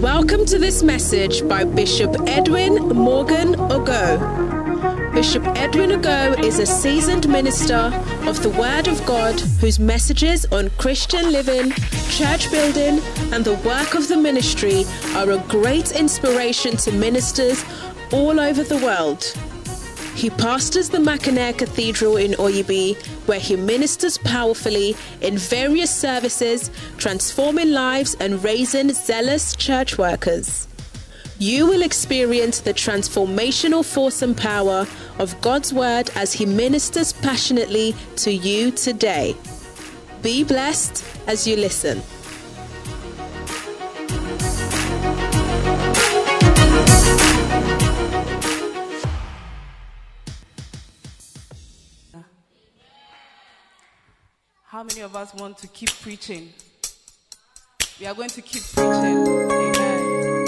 Welcome to this message by Bishop Edwin Morgan Ogo. Bishop Edwin Ogo is a seasoned minister of the Word of God whose messages on Christian living, church building, and the work of the ministry are a great inspiration to ministers all over the world. He pastors the Mackinac Cathedral in Oyibi, where he ministers powerfully in various services, transforming lives and raising zealous church workers. You will experience the transformational force and power of God's Word as he ministers passionately to you today. Be blessed as you listen. How many of us want to keep preaching? We are going to keep preaching. Amen.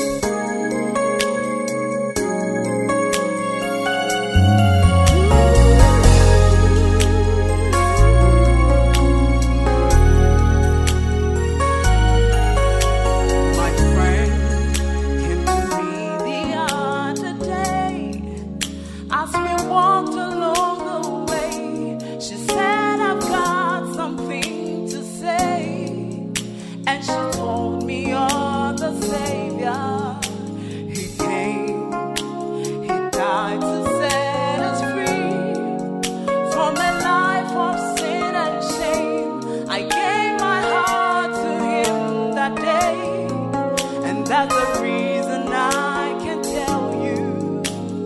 My friend came to me the other day as we walked along the way. She said, I've got something to say, and she told me you're the Savior. He came, he died to set us free from a life of sin and shame. I gave my heart to him that day, and that's the reason I can tell you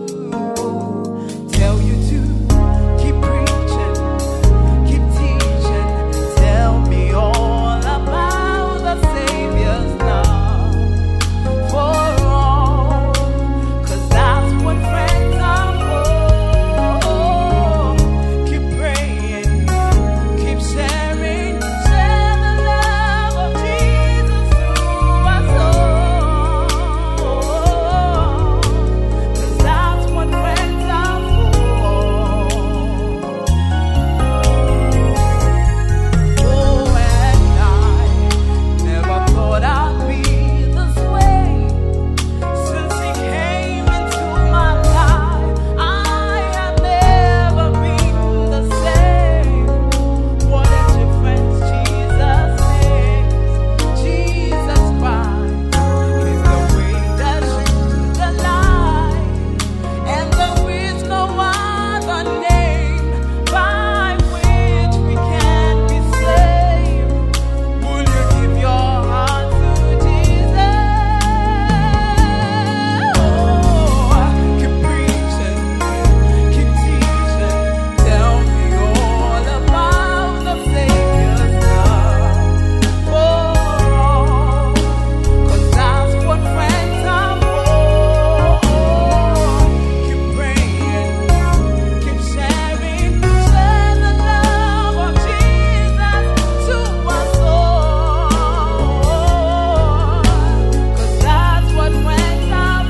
to keep preaching, keep teaching, tell me all about the Savior's love for all, 'cause that's what friends are for. Keep praying, keep sharing, share the love of Jesus to us all, 'cause that's what friends are for. Oh, and I never thought I'd be this way. Since he came into my life, I have never been the same. What a difference Jesus makes. Jesus Christ is the way, the truth, the life, and there is no other name by which we can be saved. Will you give your heart to Jesus? Oh, keep preaching, keep teaching, tell me all about the Savior's love for all, 'cause that's what friends are for. Keep praying, keep sharing, share the love of Jesus to us all, 'cause that's what friends are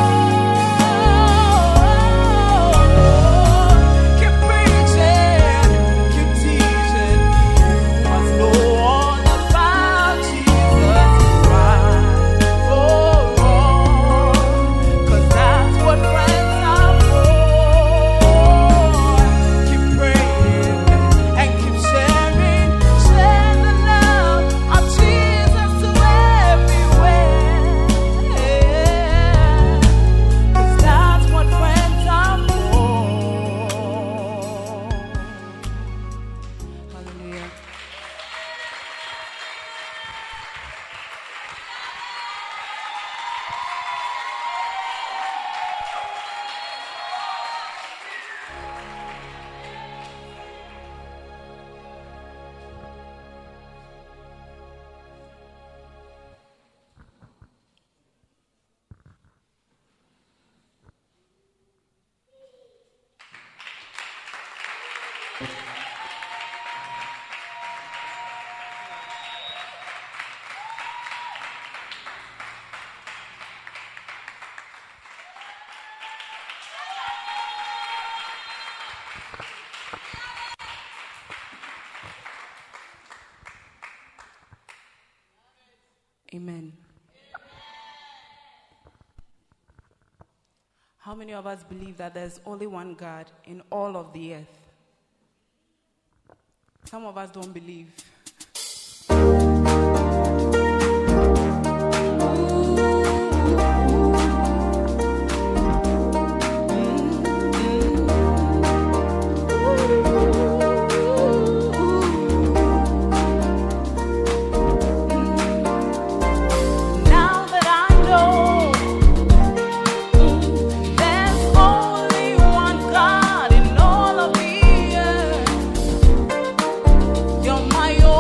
for. Keep preaching, keep teaching, you must know all about Jesus Christ for all, 'cause that's what friends are for. Keep praying and keep sharing, share the love of Jesus to everywhere, 'cause that's what friends are for. Hallelujah. Amen. How many of us believe that there's only one God in all of the earth? Some of us don't believe. You're my own.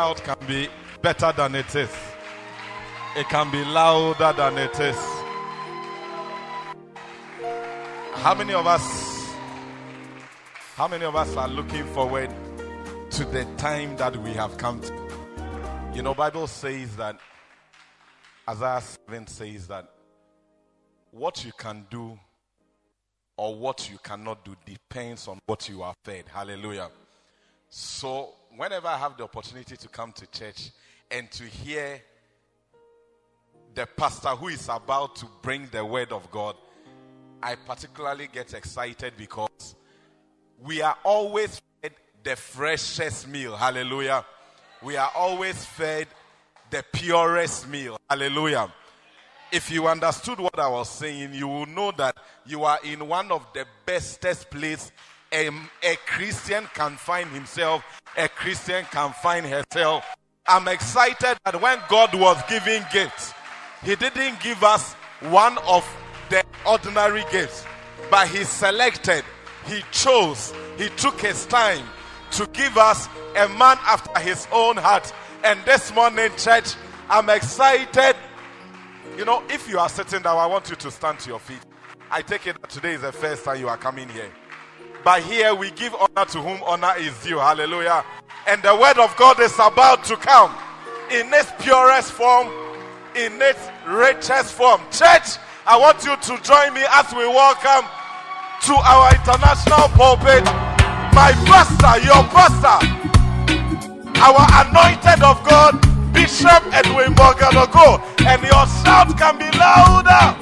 shout can be better than it is. It can be louder than it is. How many of us are looking forward to the time that we have come to? You know, Bible says that, Isaiah 7 says that what you can do or what you cannot do depends on what you are fed. Hallelujah. So whenever I have the opportunity to come to church and to hear the pastor who is about to bring the word of God, I particularly get excited because we are always fed the freshest meal. Hallelujah. We are always fed the purest meal. Hallelujah. If you understood what I was saying, you will know that you are in one of the bestest places a Christian can find himself, a Christian can find herself. I'm excited that when God was giving gifts, He didn't give us one of the ordinary gifts, but He selected, He chose, He took His time to give us a man after His own heart. And this morning, church, I'm excited. You know, if you are sitting down, I want you to stand to your feet. I take it that today is the first time you are coming here. But here we give honor to whom honor is due. Hallelujah. And the word of God is about to come in its purest form, in its richest form. Church, I want you to join me as we welcome to our international pulpit my pastor, your pastor, our anointed of God, Bishop Edwin Morgan Ogo. And your shout can be louder.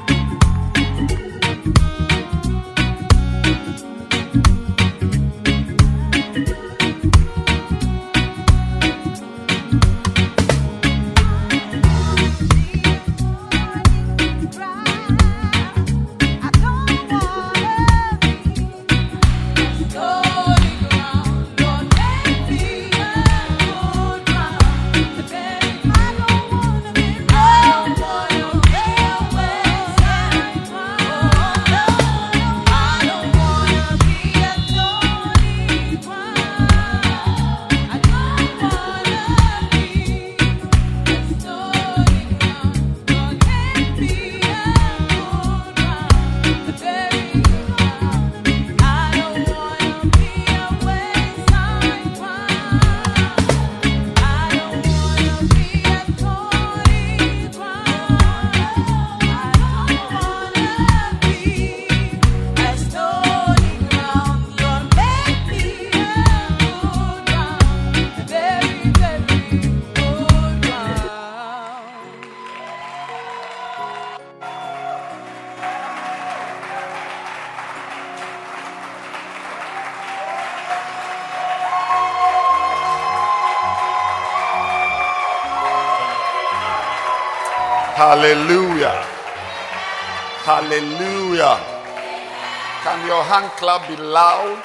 Hallelujah. Hallelujah. Can your hand clap be loud?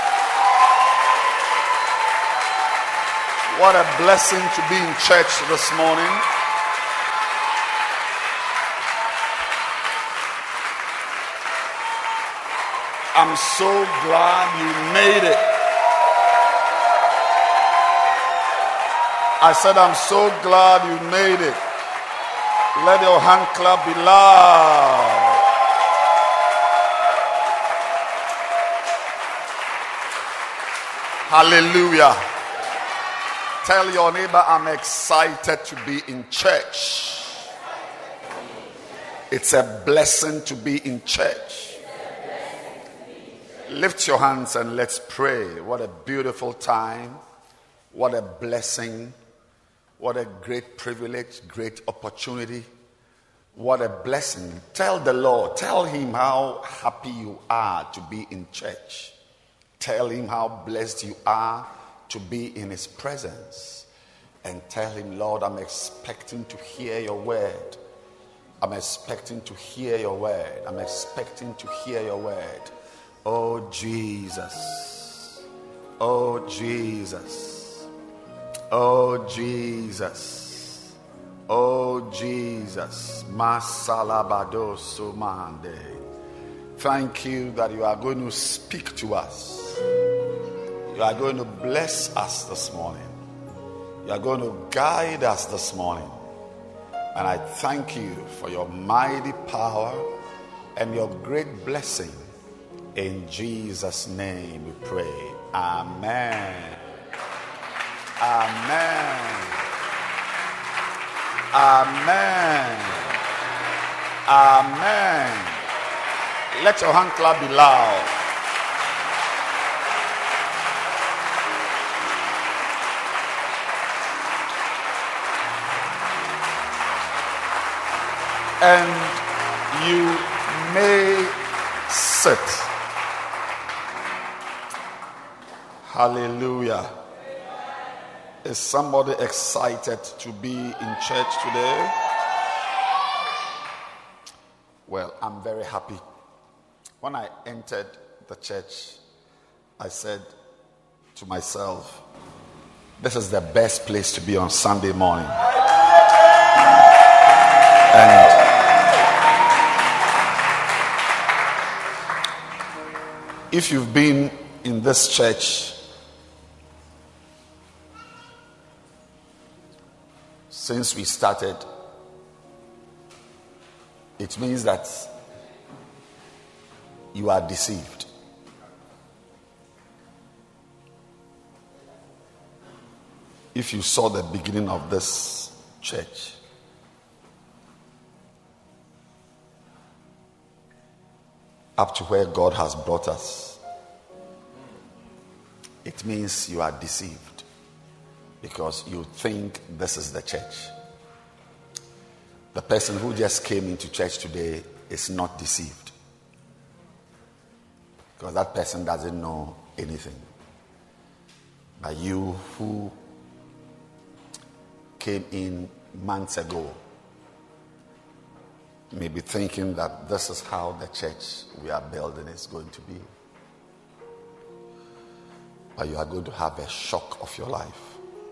What a blessing to be in church this morning. I'm so glad you made it. I said, I'm so glad you made it. Let your hand clap be loud. Hallelujah. Tell your neighbor, I'm excited to be in church. It's a blessing to be in church. Lift your hands and let's pray. What a beautiful time. What a blessing. What a great privilege, great opportunity. What a blessing. Tell the Lord, tell Him how happy you are to be in church. Tell Him how blessed you are to be in His presence. And tell Him, Lord, I'm expecting to hear your word. I'm expecting to hear your word. I'm expecting to hear your word. Oh, Jesus. Oh, Jesus. Oh Jesus, oh Jesus, Masalabadoso Mande. Thank you that you are going to speak to us. You are going to bless us this morning. You are going to guide us this morning. And I thank you for your mighty power and your great blessing. In Jesus' name we pray. Amen. Amen. Amen. Amen. Let your hand clap be loud. And you may sit. Hallelujah. Is somebody excited to be in church today? Well, I'm very happy. When I entered the church, I said to myself, this is the best place to be on Sunday morning. And if you've been in this church since we started, it means that you are deceived. If you saw the beginning of this church, up to where God has brought us, it means you are deceived because you think this is the church. The person who just came into church today is not deceived because that person doesn't know anything. But you who came in months ago may be thinking that this is how the church we are building is going to be. But you are going to have a shock of your life.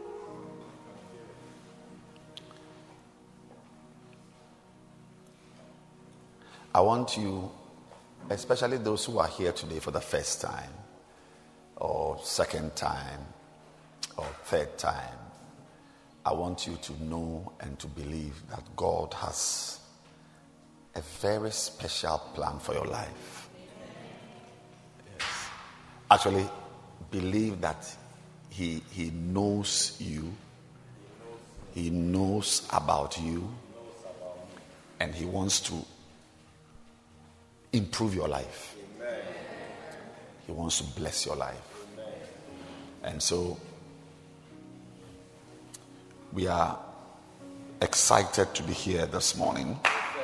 I want you, especially those who are here today for the first time, or second time, or third time, I want you to know and to believe that God has a very special plan for your life. Yes. Actually, believe that he knows you. He knows about you. And he wants to improve your life. He wants to bless your life. And so we are excited to be here this morning.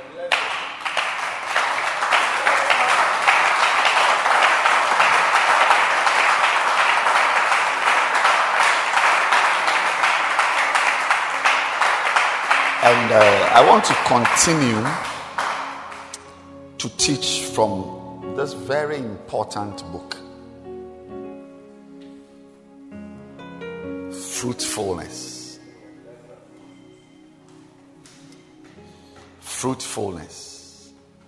And I want to continue to teach from this very important book, Fruitfulness. Fruitfulness.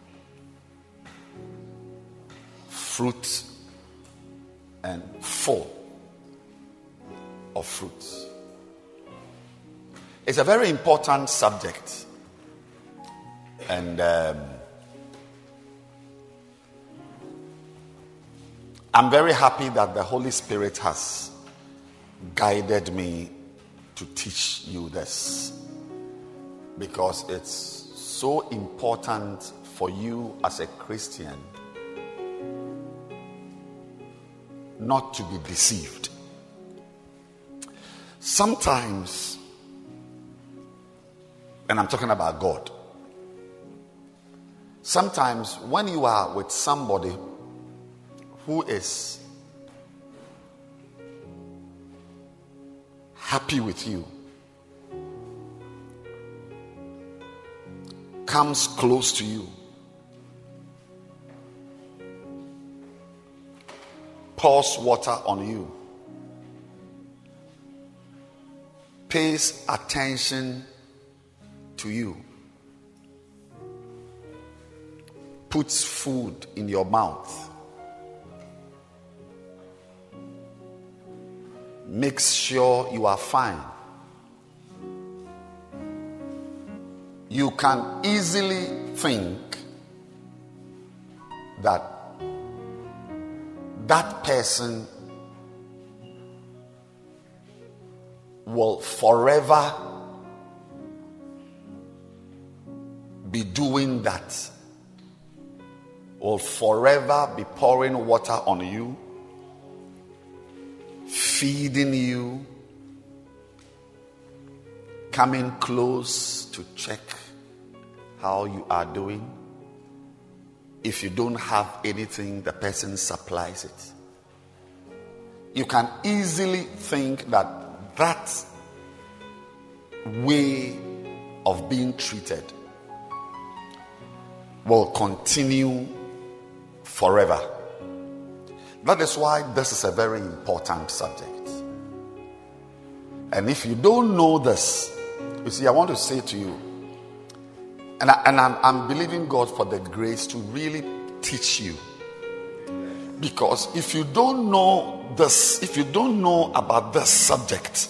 Fruit and full of fruits. It's a very important subject. And I'm very happy that the Holy Spirit has guided me to teach you this, because it's so important for you as a Christian not to be deceived. Sometimes, and I'm talking about God, sometimes when you are with somebody who is happy with you, comes close to you, pours water on you, pays attention to you, puts food in your mouth, makes sure you are fine, you can easily think that that person will forever be doing that, will forever be pouring water on you, feeding you, coming close to check how you are doing. If you don't have anything, the person supplies it. You can easily think that that way of being treated will continue forever. That is why this is a very important subject. And if you don't know this, you see, I want to say to you, and I'm believing God for the grace to really teach you. Because if you don't know this, if you don't know about this subject,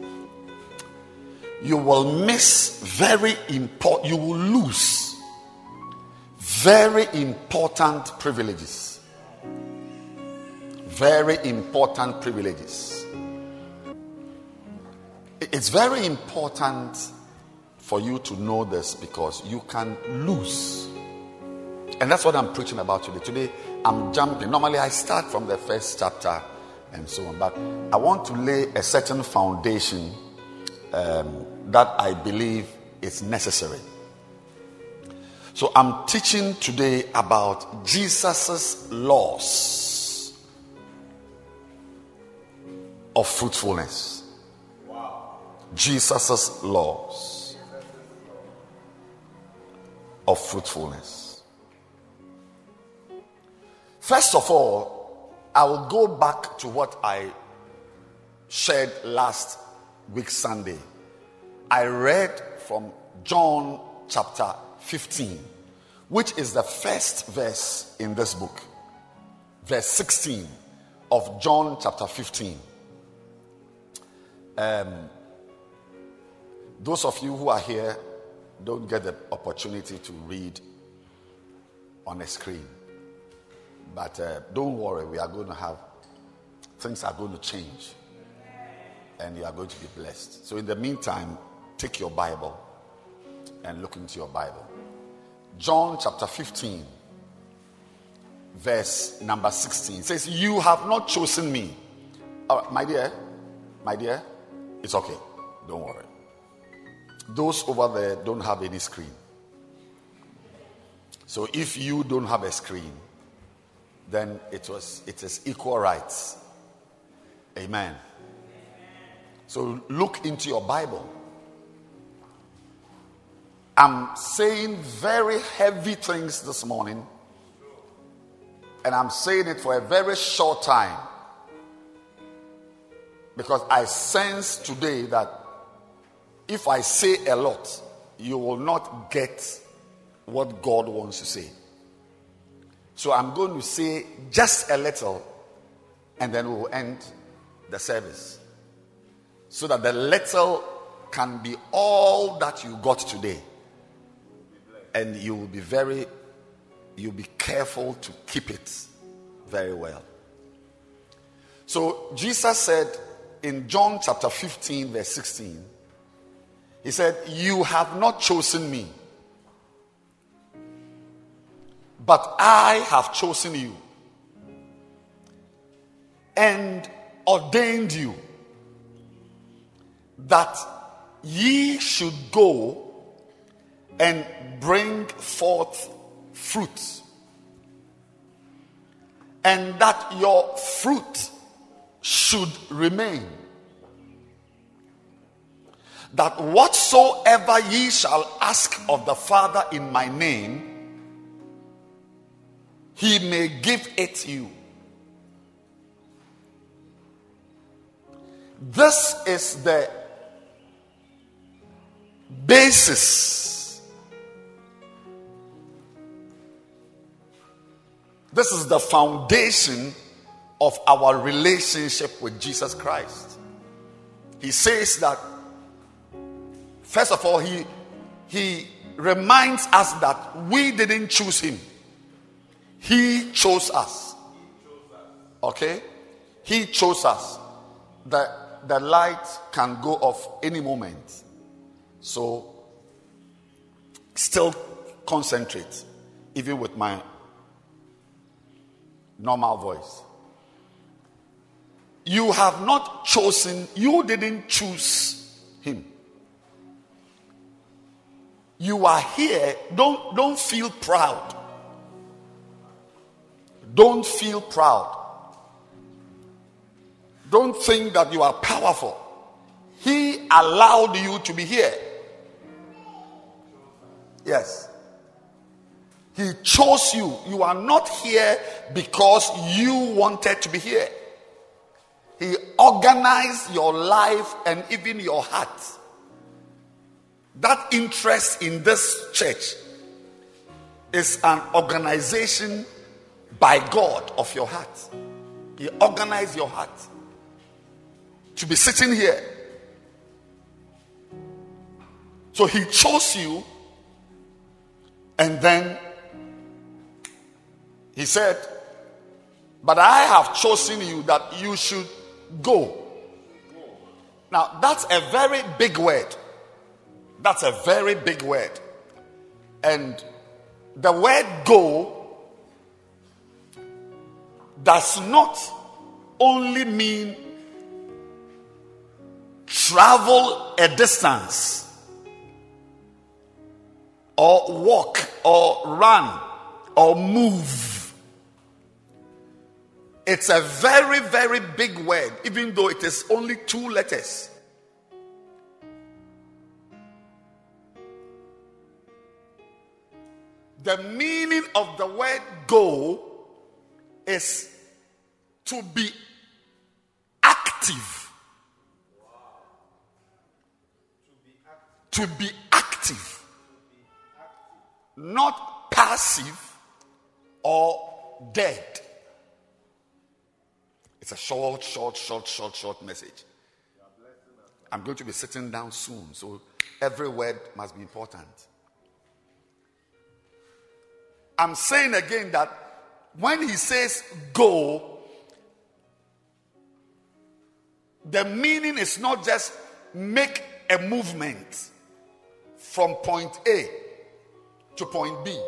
you will miss you will lose very important privileges. Very important privileges. It's very important for you to know this, because you can lose. And that's what I'm preaching about today. Today, I'm jumping. Normally, I start from the first chapter and so on. But I want to lay a certain foundation that I believe is necessary. So I'm teaching today about Jesus's laws of fruitfulness. Wow. Jesus's laws of fruitfulness. First of all, I will go back to what I shared last week Sunday. I read from John chapter 15, which is the first verse in this book. Verse 16 of John chapter 15. Those of you who are here don't get the opportunity to read on a screen. But don't worry, things are going to change. And you are going to be blessed. So in the meantime, take your Bible and look into your Bible. John chapter 15, verse number 16 says, "You have not chosen me." My dear, it's okay. Don't worry. Those over there don't have any screen. So if you don't have a screen, then it is equal rights. Amen. So look into your Bible. I'm saying very heavy things this morning, and I'm saying it for a very short time, because I sense today that if I say a lot, you will not get what God wants to say. So I'm going to say just a little, and then we will end the service, so that the little can be all that you got today. And you'll be careful to keep it very well. So Jesus said in John chapter 15 verse 16, he said, "You have not chosen me, but I have chosen you and ordained you that ye should go and bring forth fruit, and that your fruit should remain, that whatsoever ye shall ask of the Father in my name, he may give it you." This is the basis. This is the foundation of our relationship with Jesus Christ. He says that, first of all, he reminds us that we didn't choose him. He chose us. Okay? He chose us. The light can go off any moment. So, still concentrate, even with my normal voice. You have not chosen, you didn't choose him. You are here. Don't feel proud. Don't feel proud. Don't think that you are powerful. He allowed you to be here. Yes. He chose you. You are not here because you wanted to be here. He organized your life and even your heart. That interest in this church is an organization by God of your heart. He organized your heart to be sitting here. So he chose you, and then he said, but I have chosen you that you should go. Now that's a very big word. That's a very big word. And the word go does not only mean travel a distance or walk or run or move. It's a very, very big word, even though it is only 2 letters. The meaning of the word go is to be active. To be active. Not passive or dead. It's a short message. I'm going to be sitting down soon, so every word must be important. I'm saying again that when he says go, the meaning is not just make a movement from point A to point B.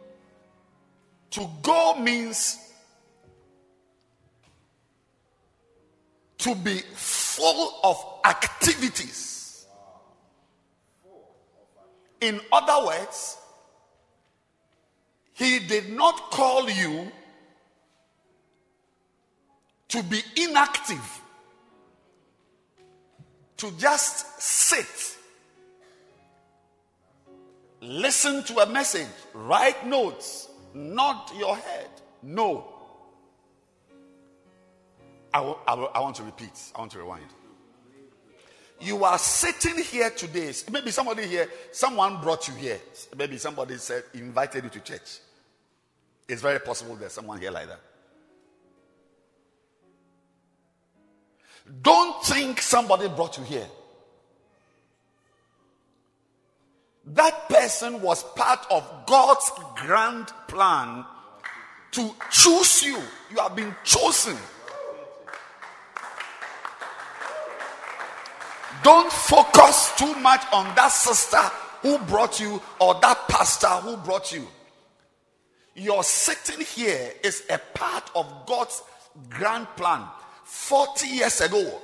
To go means to be full of activities. In other words, he did not call you to be inactive, to just sit, listen to a message, write notes, nod your head. No. I want to repeat. I want to rewind. You are sitting here today. Maybe somebody here, someone brought you here. Maybe somebody said, invited you to church. It's very possible there's someone here like that. Don't think somebody brought you here. That person was part of God's grand plan to choose you. You have been chosen. Don't focus too much on that sister who brought you or that pastor who brought you. Your sitting here is a part of God's grand plan. 40 years ago,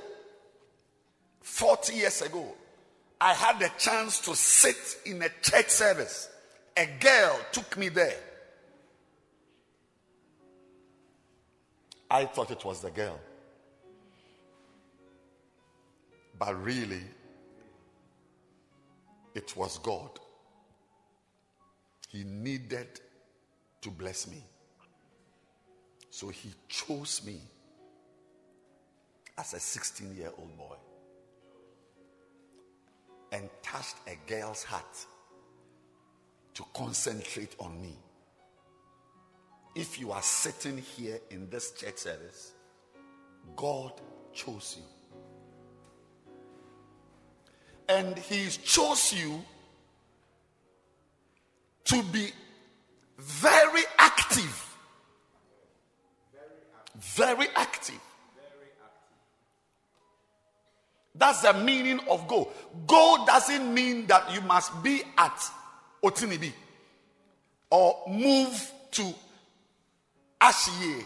I had the chance to sit in a church service. A girl took me there. I thought it was the girl. But really, it was God. He needed to bless me. So he chose me as a 16-year-old boy and touched a girl's heart to concentrate on me. If you are sitting here in this church service, God chose you. And he chose you to be very active. Very active. That's the meaning of go. Go doesn't mean that you must be at Otinibi or move to Ashie.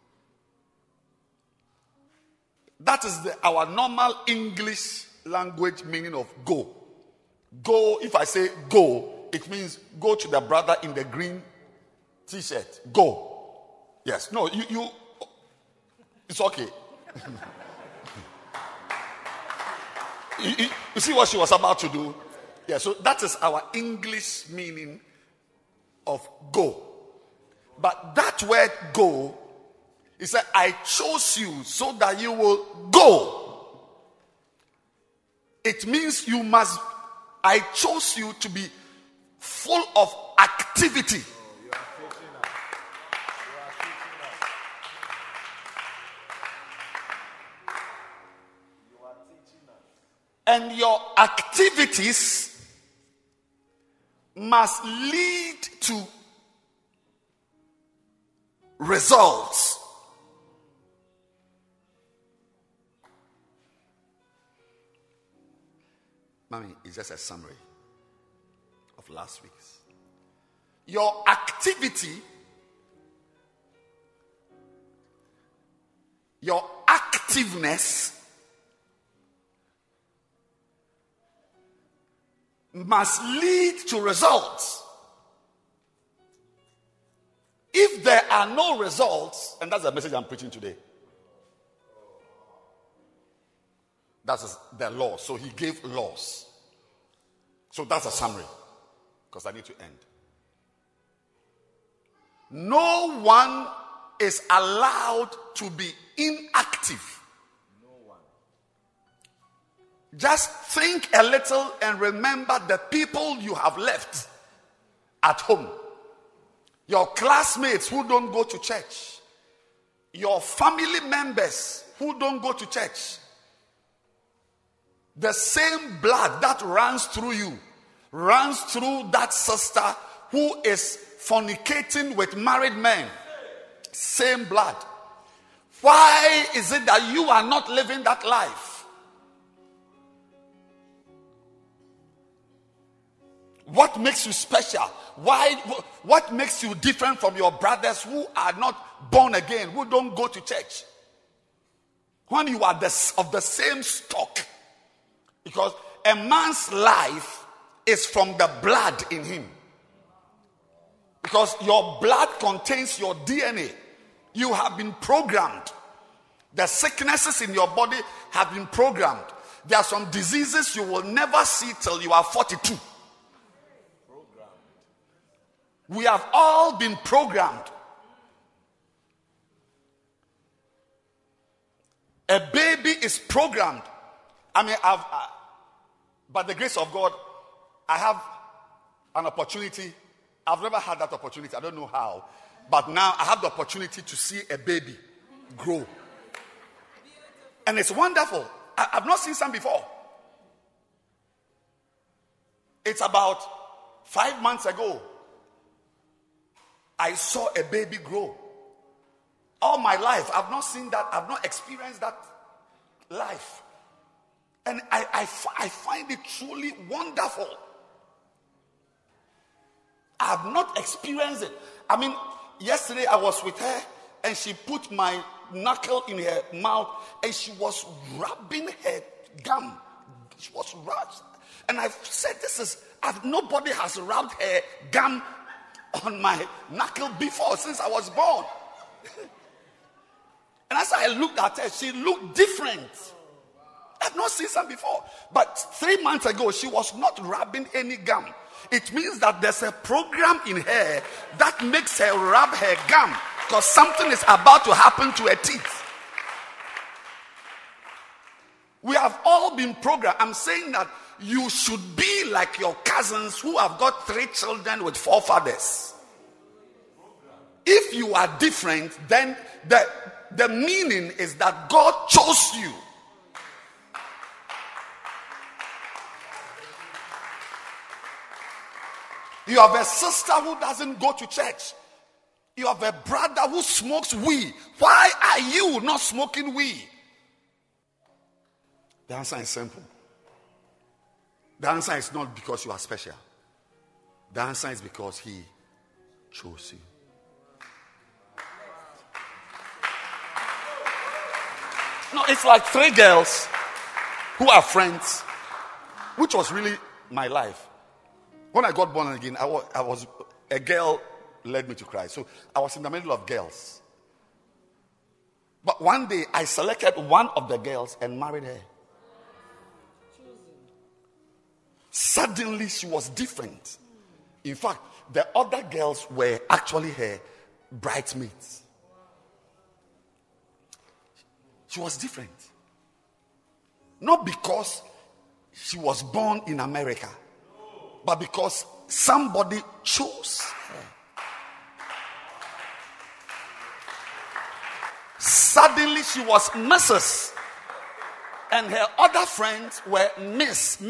That is our normal English language meaning of go. Go, if I say go, it means go to the brother in the green t-shirt. Go. Yes. No, you it's okay. you see what she was about to do? Yeah, so that is our English meaning of go. But that word go, he said, I chose you so that you will go. It means I chose you to be full of activity. And your activities must lead to results. Mommy, it's just a summary of last week's. Your activity, your activeness must lead to results. If there are no results, and that's the message I'm preaching today. That's the law. So he gave laws. So that's a summary, because I need to end. No one is allowed to be inactive. No one. Just think a little and remember the people you have left at home. Your classmates who don't go to church. Your family members who don't go to church. The same blood that runs through you runs through that sister who is fornicating with married men. Same blood. Why is it that you are not living that life? What makes you special? What makes you different from your brothers who are not born again, who don't go to church? When you are of the same stock. Because a man's life is from the blood in him. Because your blood contains your DNA. You have been programmed. The sicknesses in your body have been programmed. There are some diseases you will never see till you are 42. We have all been programmed. A baby is programmed. I mean, by the grace of God, I have an opportunity. I've never had that opportunity. I don't know how. But now I have the opportunity to see a baby grow. And it's wonderful. I've not seen some before. It's about 5 months ago. I saw a baby grow. All my life, I've not seen that. I've not experienced that life. And I find it truly wonderful. I have not experienced it. I mean, yesterday I was with her and she put my knuckle in her mouth and she was rubbing her gum. She was rubbing. And I said, nobody has rubbed her gum on my knuckle before, since I was born. And as I looked at her, she looked different. I've not seen some before. But 3 months ago, she was not rubbing any gum. It means that there's a program in her that makes her rub her gum, because something is about to happen to her teeth. We have all been programmed. I'm saying that you should be like your cousins who have got 3 children with 4 fathers. If you are different, then the meaning is that God chose you. You have a sister who doesn't go to church. You have a brother who smokes weed. Why are you not smoking weed? The answer is simple. The answer is not because you are special. The answer is because he chose you. No, it's like 3 girls who are friends, which was really my life. When I got born again, I was a girl led me to Christ. So I was in the middle of girls. But one day I selected one of the girls and married her. Suddenly she was different. In fact, the other girls were actually her bridesmaids. She was different. Not because she was born in America, but because somebody chose her. Suddenly she was Mrs. And her other friends were Miss.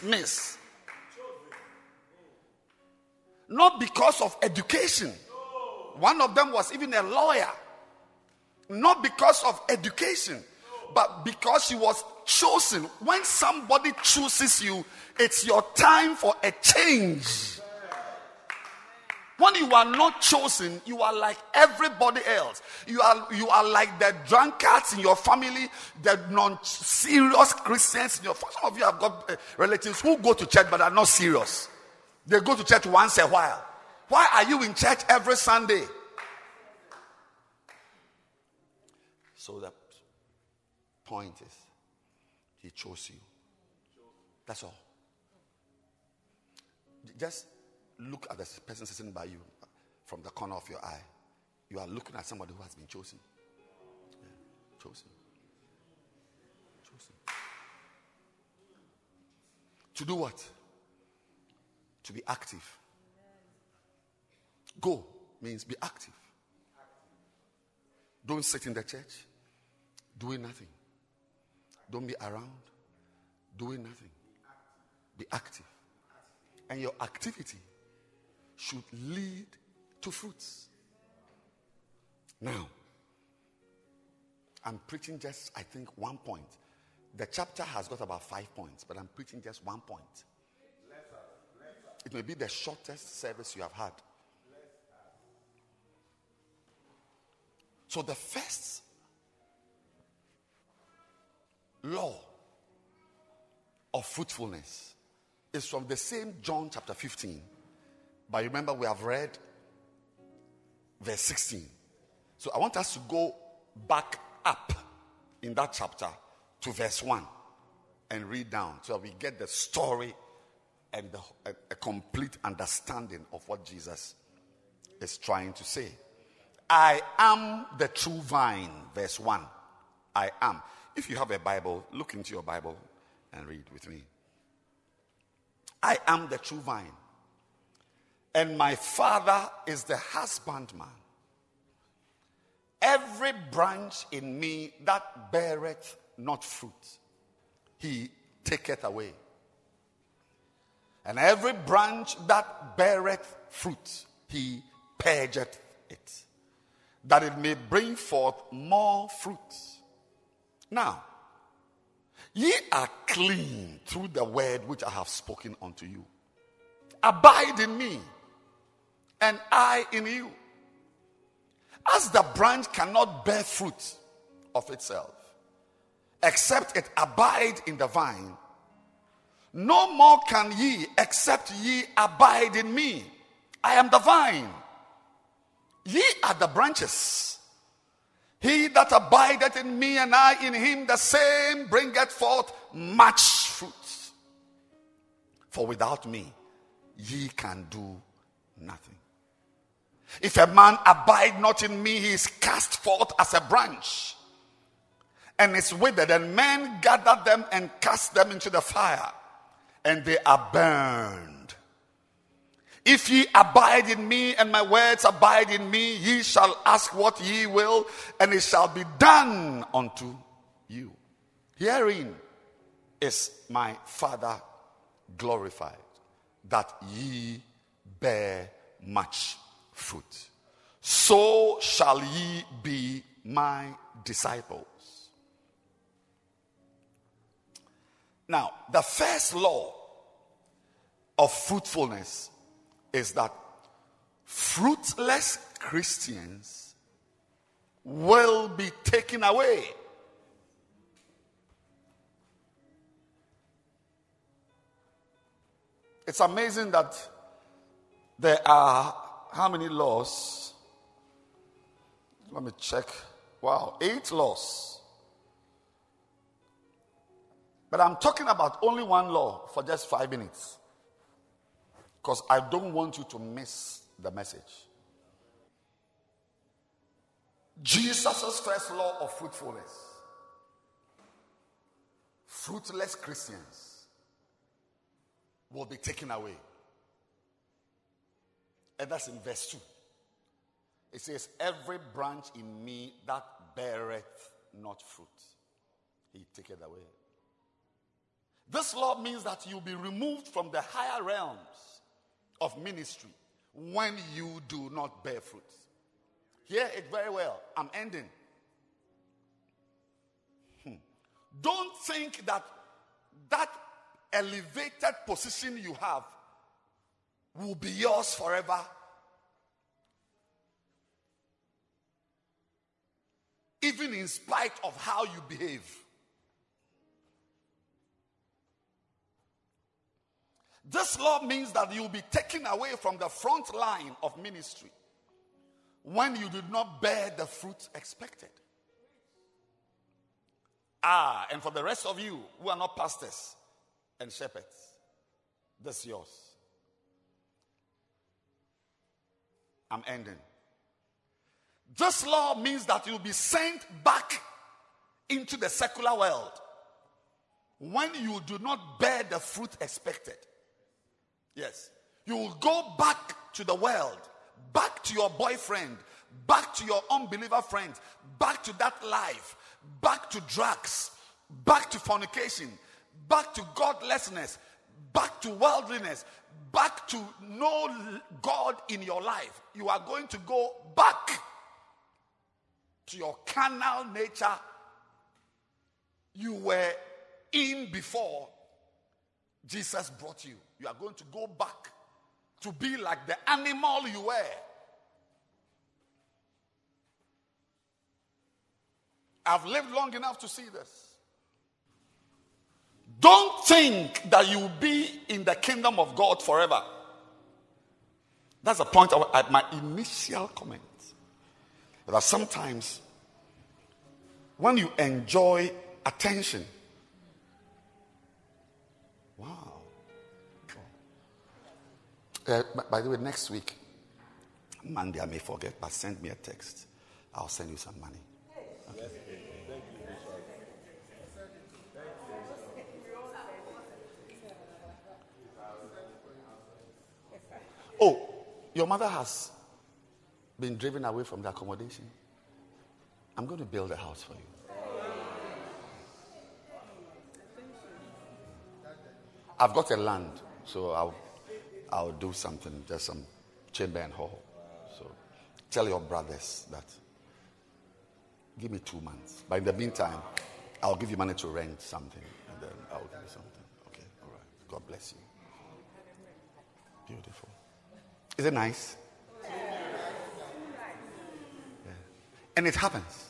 Not because of education. One of them was even a lawyer. Not because of education, but because she was chosen. When somebody chooses you, it's your time for a change. When you are not chosen, you are like everybody else. You are like the drunkards in your family, the non-serious Christians in your family. Some of you have got relatives who go to church but are not serious. They go to church once a while. Why are you in church every Sunday? So the point is, he chose you. That's all. Just look at the person sitting by you from the corner of your eye. You are looking at somebody who has been chosen. Yeah. Chosen. To do what? To be active. Go means be active. Don't sit in the church doing nothing. Don't be around doing nothing. Be active. And your activity should lead to fruits. Now, I'm preaching just, I think, 1 point. The chapter has got about 5 points, but I'm preaching just 1 point. It may be the shortest service you have had. So the first law of fruitfulness is from the same John chapter 15. But remember, we have read verse 16. So I want us to go back up in that chapter to verse 1 and read down so that we get the story and a complete understanding of what Jesus is trying to say. I am the true vine, verse 1. I am. If you have a Bible, look into your Bible and read with me. I am the true vine, and my Father is the husbandman. Every branch in me that beareth not fruit, he taketh away. And every branch that beareth fruit, he purgeth it, that it may bring forth more fruit. Now, ye are clean through the word which I have spoken unto you. Abide in me, and I in you. As the branch cannot bear fruit of itself, except it abide in the vine, no more can ye, except ye abide in me. I am the vine. Ye are the branches. He that abideth in me and I in him, the same bringeth forth much fruit. For without me, ye can do nothing. If a man abide not in me, he is cast forth as a branch and is withered, and men gather them and cast them into the fire, and they are burned. If ye abide in me and my words abide in me, ye shall ask what ye will, and it shall be done unto you. Herein is my Father glorified, that ye bear much fruit. So shall ye be my disciples. Now, the first law of fruitfulness is that fruitless Christians will be taken away. It's amazing that there are how many laws? Let me check. Wow, 8 laws. But I'm talking about only one law for just 5 minutes. Because I don't want you to miss the message. Jesus' first law of fruitfulness. Fruitless Christians will be taken away. And that's in verse 2. It says, every branch in me that beareth not fruit, he taketh away. This law means that you'll be removed from the higher realms of ministry when you do not bear fruit. Hear it very well. I'm ending. Don't think that elevated position you have will be yours forever. Even in spite of how you behave. This law means that you'll be taken away from the front line of ministry when you did not bear the fruit expected. And for the rest of you who are not pastors and shepherds, this is yours. I'm ending. This law means that you'll be sent back into the secular world when you do not bear the fruit expected. Yes. You will go back to the world, back to your boyfriend, back to your unbeliever friends, back to that life, back to drugs, back to fornication, back to godlessness, back to worldliness, back to no God in your life. You are going to go back to your carnal nature you were in before Jesus brought you. You are going to go back to be like the animal you were. I've lived long enough to see this. Don't think that you will be in the kingdom of God forever. That's the point of my initial comment. That sometimes when you enjoy attention, wow. By the way, next week, Monday, I may forget, but send me a text. I'll send you some money. Okay. Oh, your mother has been driven away from the accommodation. I'm going to build a house for you. I've got a land, so I'll do something, just some chamber and hall. So tell your brothers that give me 2 months. But in the meantime, I'll give you money to rent something, and then I'll give you something. Okay, all right. God bless you. Beautiful. Is it nice? Yeah. And it happens.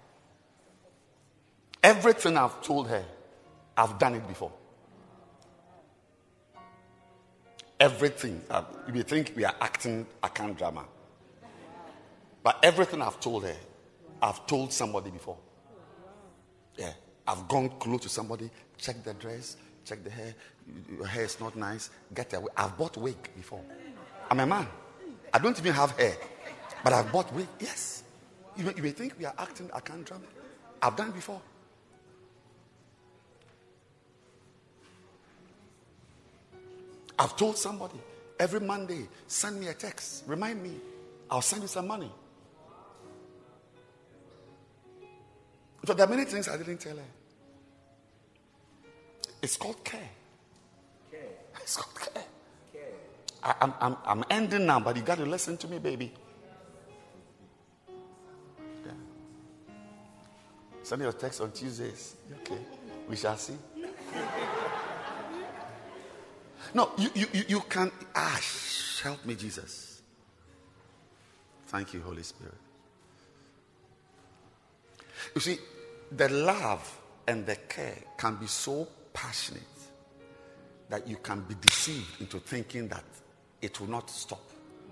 Everything I've told her, I've done it before. Everything. You may think we are acting a kind drama. But everything I've told her, I've told somebody before. Yeah. I've gone close to somebody, check the dress, check the hair. Your hair is not nice. Get away. I've bought wig before. I'm a man. I don't even have hair. But I've bought wig. Yes. You may think we are acting a kind drama. I've done it before. I've told somebody, every Monday, send me a text. Remind me. I'll send you some money. So there are many things I didn't tell her. It's called care. It's called care. I'm ending now, but you got to listen to me, baby. Yeah. Send your text on Tuesdays. Okay, we shall see. No, you can. Help me, Jesus. Thank you, Holy Spirit. You see, the love and the care can be so passionate that you can be deceived into thinking that it will not stop.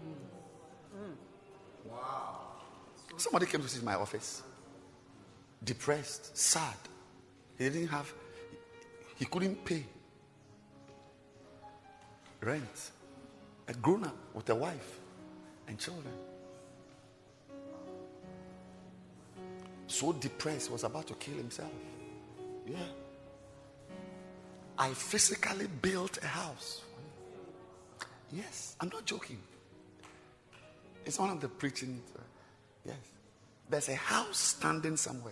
Wow. Somebody came to see my office, depressed, sad. He couldn't pay rent. A grown-up with a wife and children. So depressed, was about to kill himself. Yeah. I physically built a house. Yes, I'm not joking. It's one of the preaching. Yes. There's a house standing somewhere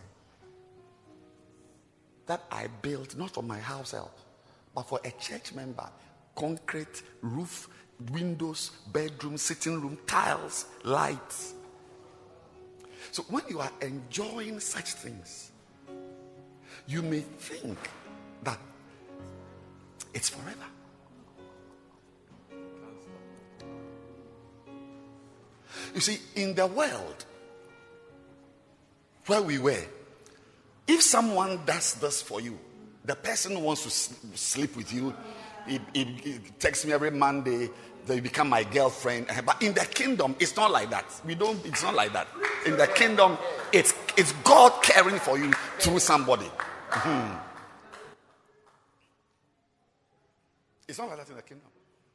that I built, not for my house help, but for a church member. Concrete, roof, windows, bedroom, sitting room, tiles, lights. So when you are enjoying such things, you may think that it's forever. You see, in the world where we were, if someone does this for you, the person wants to sleep with you, he texts me every Monday, they become my girlfriend. But in the kingdom, it's not like that. It's not like that. In the kingdom, it's God caring for you through somebody. Mm-hmm. It's not like that in the kingdom.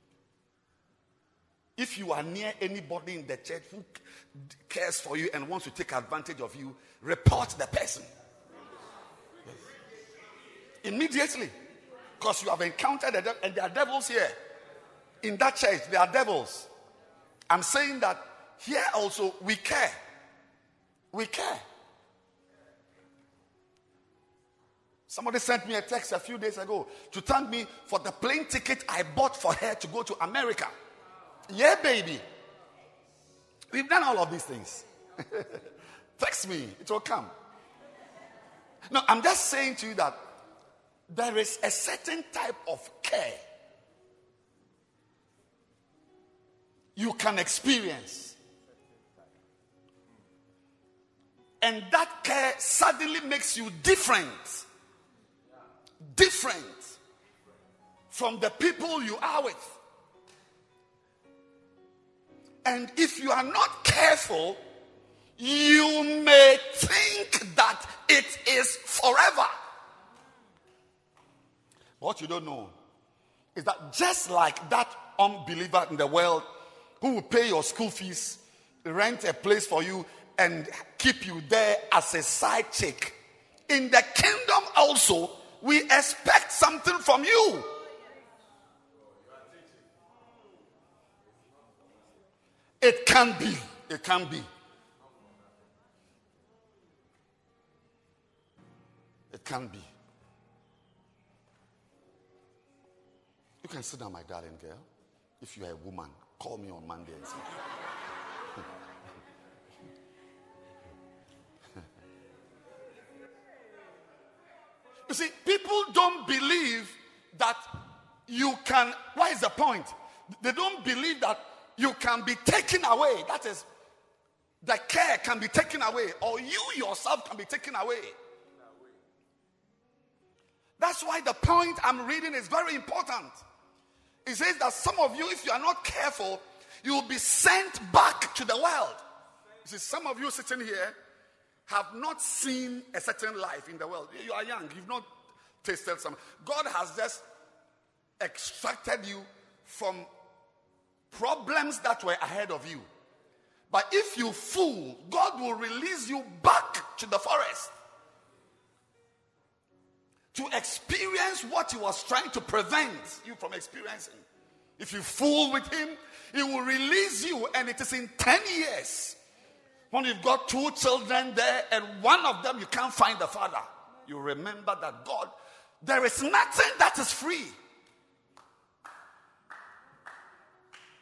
If you are near anybody in the church who cares for you and wants to take advantage of you, report the person. Yes. Immediately. Because you have encountered the devil, and there are devils here. In that church, there are devils. I'm saying that here also we care. We care. Somebody sent me a text a few days ago to thank me for the plane ticket I bought for her to go to America. Yeah, baby. We've done all of these things. Text me. It will come. No, I'm just saying to you that there is a certain type of care you can experience. And that care suddenly makes you different. Different from the people you are with. And if you are not careful, you may think that it is forever. What you don't know is that just like that unbeliever in the world who will pay your school fees, rent a place for you, and keep you there as a side chick, in the kingdom also, we expect something from you. It can be. It can be. It can be. You can sit down, my darling girl. If you are a woman, call me on Monday and see. You see, people don't believe that you can. What is the point? They don't believe that you can be taken away. That is, the care can be taken away, or you yourself can be taken away. That's why the point I'm reading is very important. It says that some of you, if you are not careful, you will be sent back to the world. You see, some of you sitting here have not seen a certain life in the world. You are young. You've not tasted some. God has just extracted you from problems that were ahead of you. But if you fool, God will release you back to the forest to experience what he was trying to prevent you from experiencing. If you fool with him, he will release you, and it is in 10 years. When you've got 2 children there and one of them you can't find the father, you remember that God, there is nothing that is free.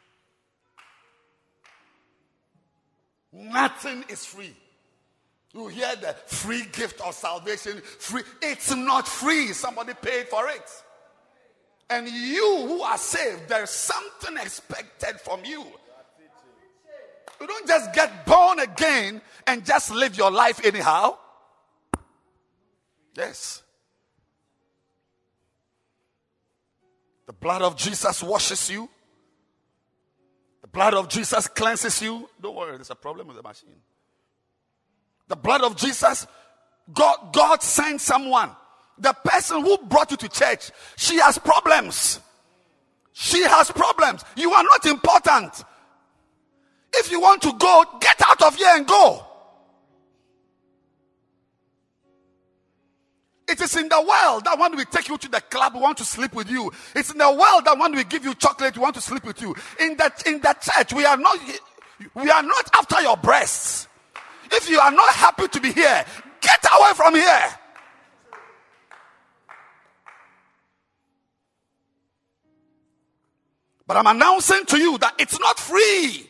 Nothing is free. You hear the free gift of salvation, free. It's not free. Somebody paid for it. And you who are saved, there's something expected from you. You don't just get born again and just live your life anyhow. Yes. The blood of Jesus washes you. The blood of Jesus cleanses you. Don't worry, there's a problem with the machine. The blood of Jesus, God sent someone. The person who brought you to church, she has problems. She has problems. You are not important. If you want to go, get out of here and go. It is in the world that when we take you to the club, we want to sleep with you. It's in the world that when we give you chocolate, we want to sleep with you. In the church, we are not after your breasts. If you are not happy to be here, get away from here. But I'm announcing to you that it's not free.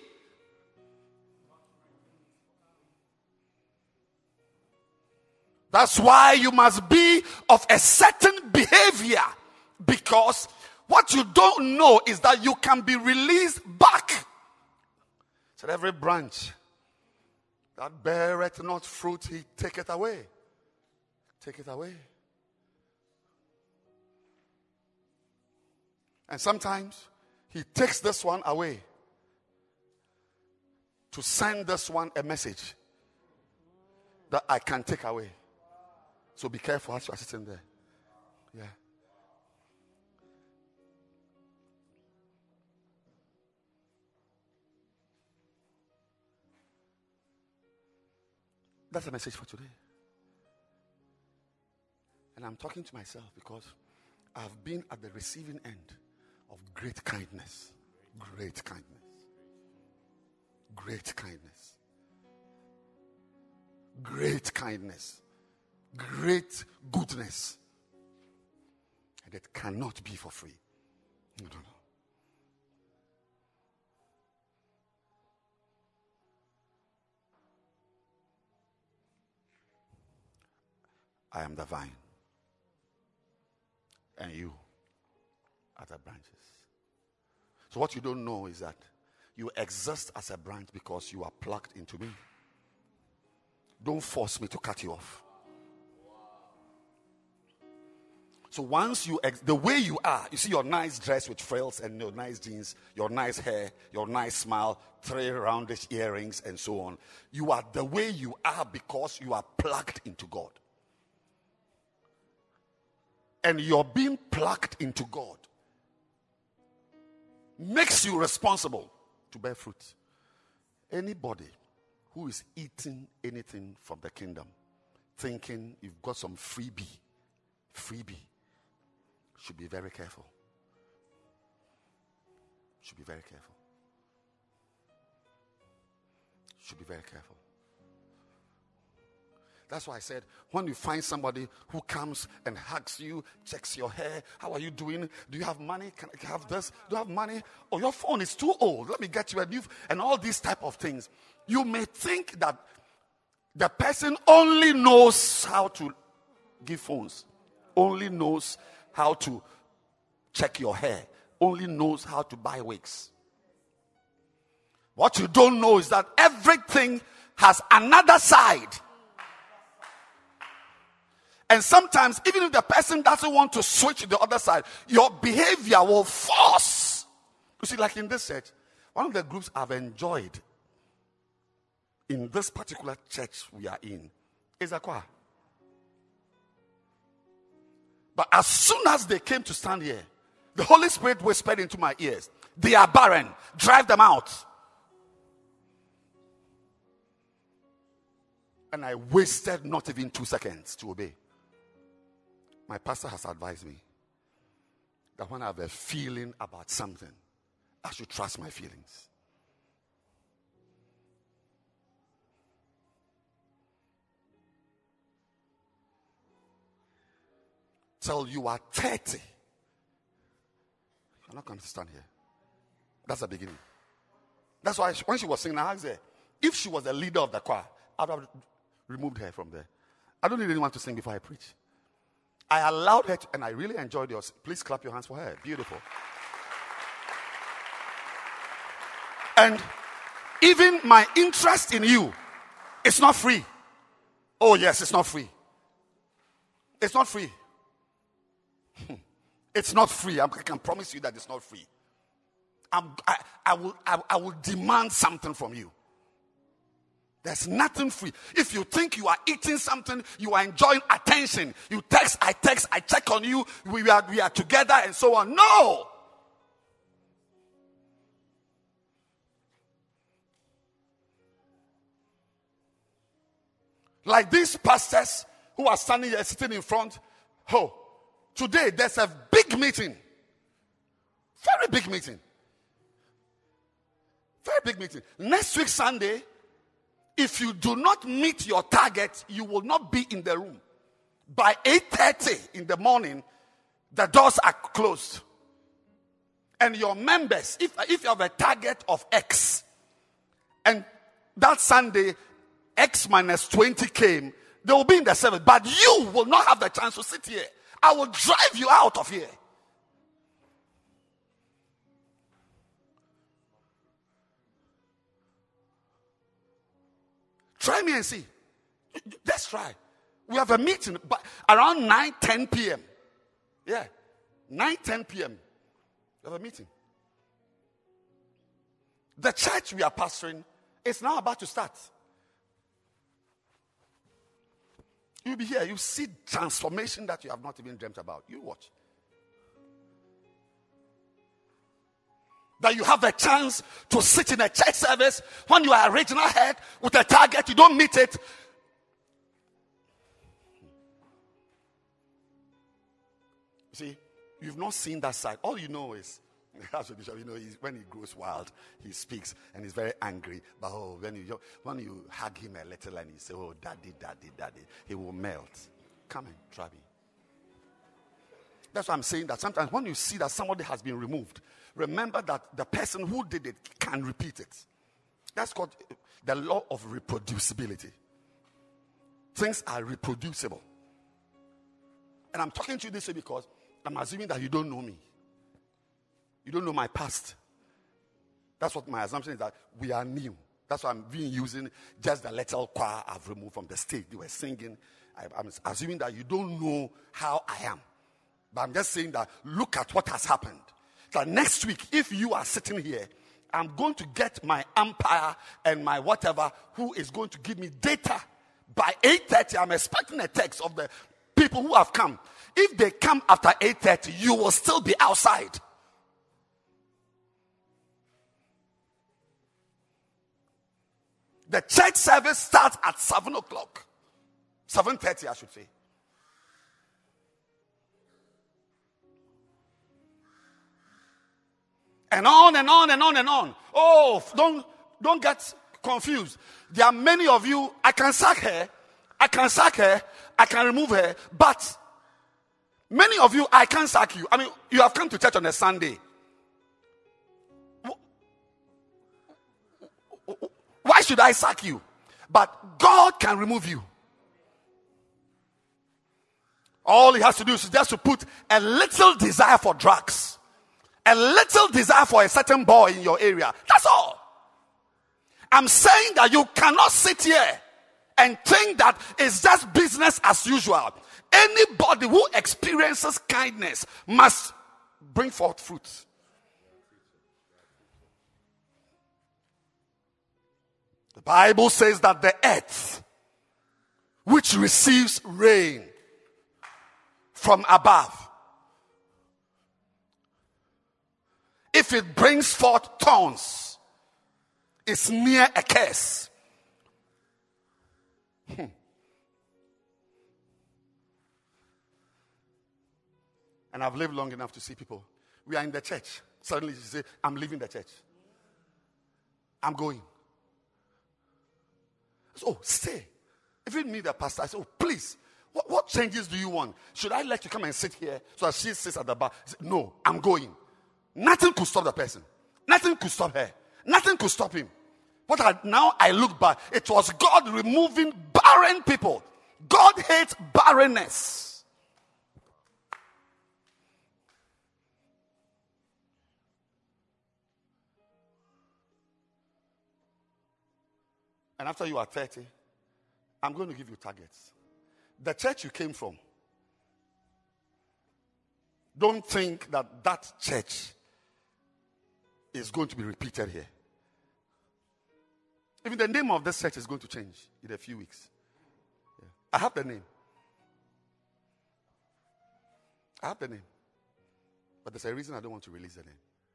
That's why you must be of a certain behavior. Because what you don't know is that you can be released back. So every branch that beareth not fruit, he taketh away. Take it away. And sometimes he takes this one away to send this one a message that I can take away. So be careful as you are sitting there. Yeah. That's the message for today. And I'm talking to myself because I've been at the receiving end of great kindness. Great kindness. Great kindness. Great kindness. Great goodness. And it cannot be for free. No. I am the vine, and you are the branches. So what you don't know is that you exist as a branch because you are plugged into me. Don't force me to cut you off. So once the way you are, you see your nice dress with frills and your nice jeans, your nice hair, your nice smile, 3 roundish earrings and so on. You are the way you are because you are plugged into God. And you're being plugged into God makes you responsible to bear fruit. Anybody who is eating anything from the kingdom, thinking you've got some freebie, should be very careful. Should be very careful. Should be very careful. That's why I said, when you find somebody who comes and hugs you, checks your hair, how are you doing? Do you have money? Can I have this? Do you have money? Oh, your phone is too old. Let me get you a new, and all these type of things. You may think that the person only knows how to give phones, only knows how to check your hair, only knows how to buy wigs. What you don't know is that everything has another side. And sometimes, even if the person doesn't want to switch to the other side, your behavior will force. You see, like in this church, one of the groups I've enjoyed in this particular church we are in is a choir. But as soon as they came to stand here, the Holy Spirit whispered into my ears, "They are barren. Drive them out." And I wasted not even 2 seconds to obey. My pastor has advised me that when I have a feeling about something, I should trust my feelings. Till you are 30, you're not going to stand here. That's the beginning. That's why when she was singing, I asked her, If she was the leader of the choir, I would have removed her from there. I don't need anyone to sing before I preach. I allowed her to, and I really enjoyed yours. Please clap your hands for her. Beautiful. And even my interest in you, it's not free. Oh yes, it's not free. It's not free. It's not free. I can promise you that it's not free. I will demand something from you. There's nothing free. If you think you are eating something, you are enjoying attention. You text, I check on you, we are together and so on. No! Like these pastors who are standing here, sitting in front. Oh, today there's a big meeting. Very big meeting. Very big meeting. Next week Sunday, if you do not meet your target, you will not be in the room. By 8:30 in the morning, the doors are closed. And your members, if you have a target of X, and that Sunday, X minus 20 came, they will be in the service. But you will not have the chance to sit here. I will drive you out of here. Try me and see. Let's try. We have a meeting but around 9-10 p.m. Yeah. 9-10 p.m. We have a meeting. The church we are pastoring is now about to start. You'll be here. You see transformation that you have not even dreamt about. You watch. That you have a chance to sit in a church service when you are a regional head with a target, you don't meet it. You see, you've not seen that side. All you know is, when he grows wild, he speaks and he's very angry. But when you hug him a little and he say, "Oh, daddy, daddy, daddy," he will melt. Come and try me. That's why I'm saying that sometimes when you see that somebody has been removed, remember that the person who did it can repeat it. That's called the law of reproducibility. Things are reproducible. And I'm talking to you this way because I'm assuming that you don't know me. You don't know my past. That's what my assumption is, that we are new. That's why I'm using just the little choir I've removed from the stage. They were singing. I'm assuming that you don't know how I am. But I'm just saying that look at what has happened. That next week, if you are sitting here, I'm going to get my umpire and my whatever who is going to give me data. By 8:30, I'm expecting a text of the people who have come. If they come after 8:30, you will still be outside. The church service starts at 7 o'clock. 7:30, I should say. And on and on and on and on. Oh, don't get confused. There are many of you, I can sack her, I can remove her, but many of you, I can't sack you. I mean, you have come to church on a Sunday. Why should I sack you? But God can remove you. All he has to do is just to put a little desire for drugs. A little desire for a certain boy in your area. That's all. I'm saying that you cannot sit here and think that it's just business as usual. Anybody who experiences kindness must bring forth fruits. The Bible says that the earth, which receives rain from above, if it brings forth thorns, it's near a curse. And I've lived long enough to see people. We are in the church. Suddenly you say, I'm leaving the church. I'm going. So, stay. Even me, the pastor, I say, oh, please, what changes do you want? Should I let you come and sit here so that she sits at the bar? I say, no, I'm going. Nothing could stop the person. Nothing could stop her. Nothing could stop him. Now I look back, it was God removing barren people. God hates barrenness. And after you are 30, I'm going to give you targets. The church you came from, don't think that church is going to be repeated here. Even the name of this church is going to change in a few weeks. Yeah. I have the name. But there's a reason I don't want to release the name.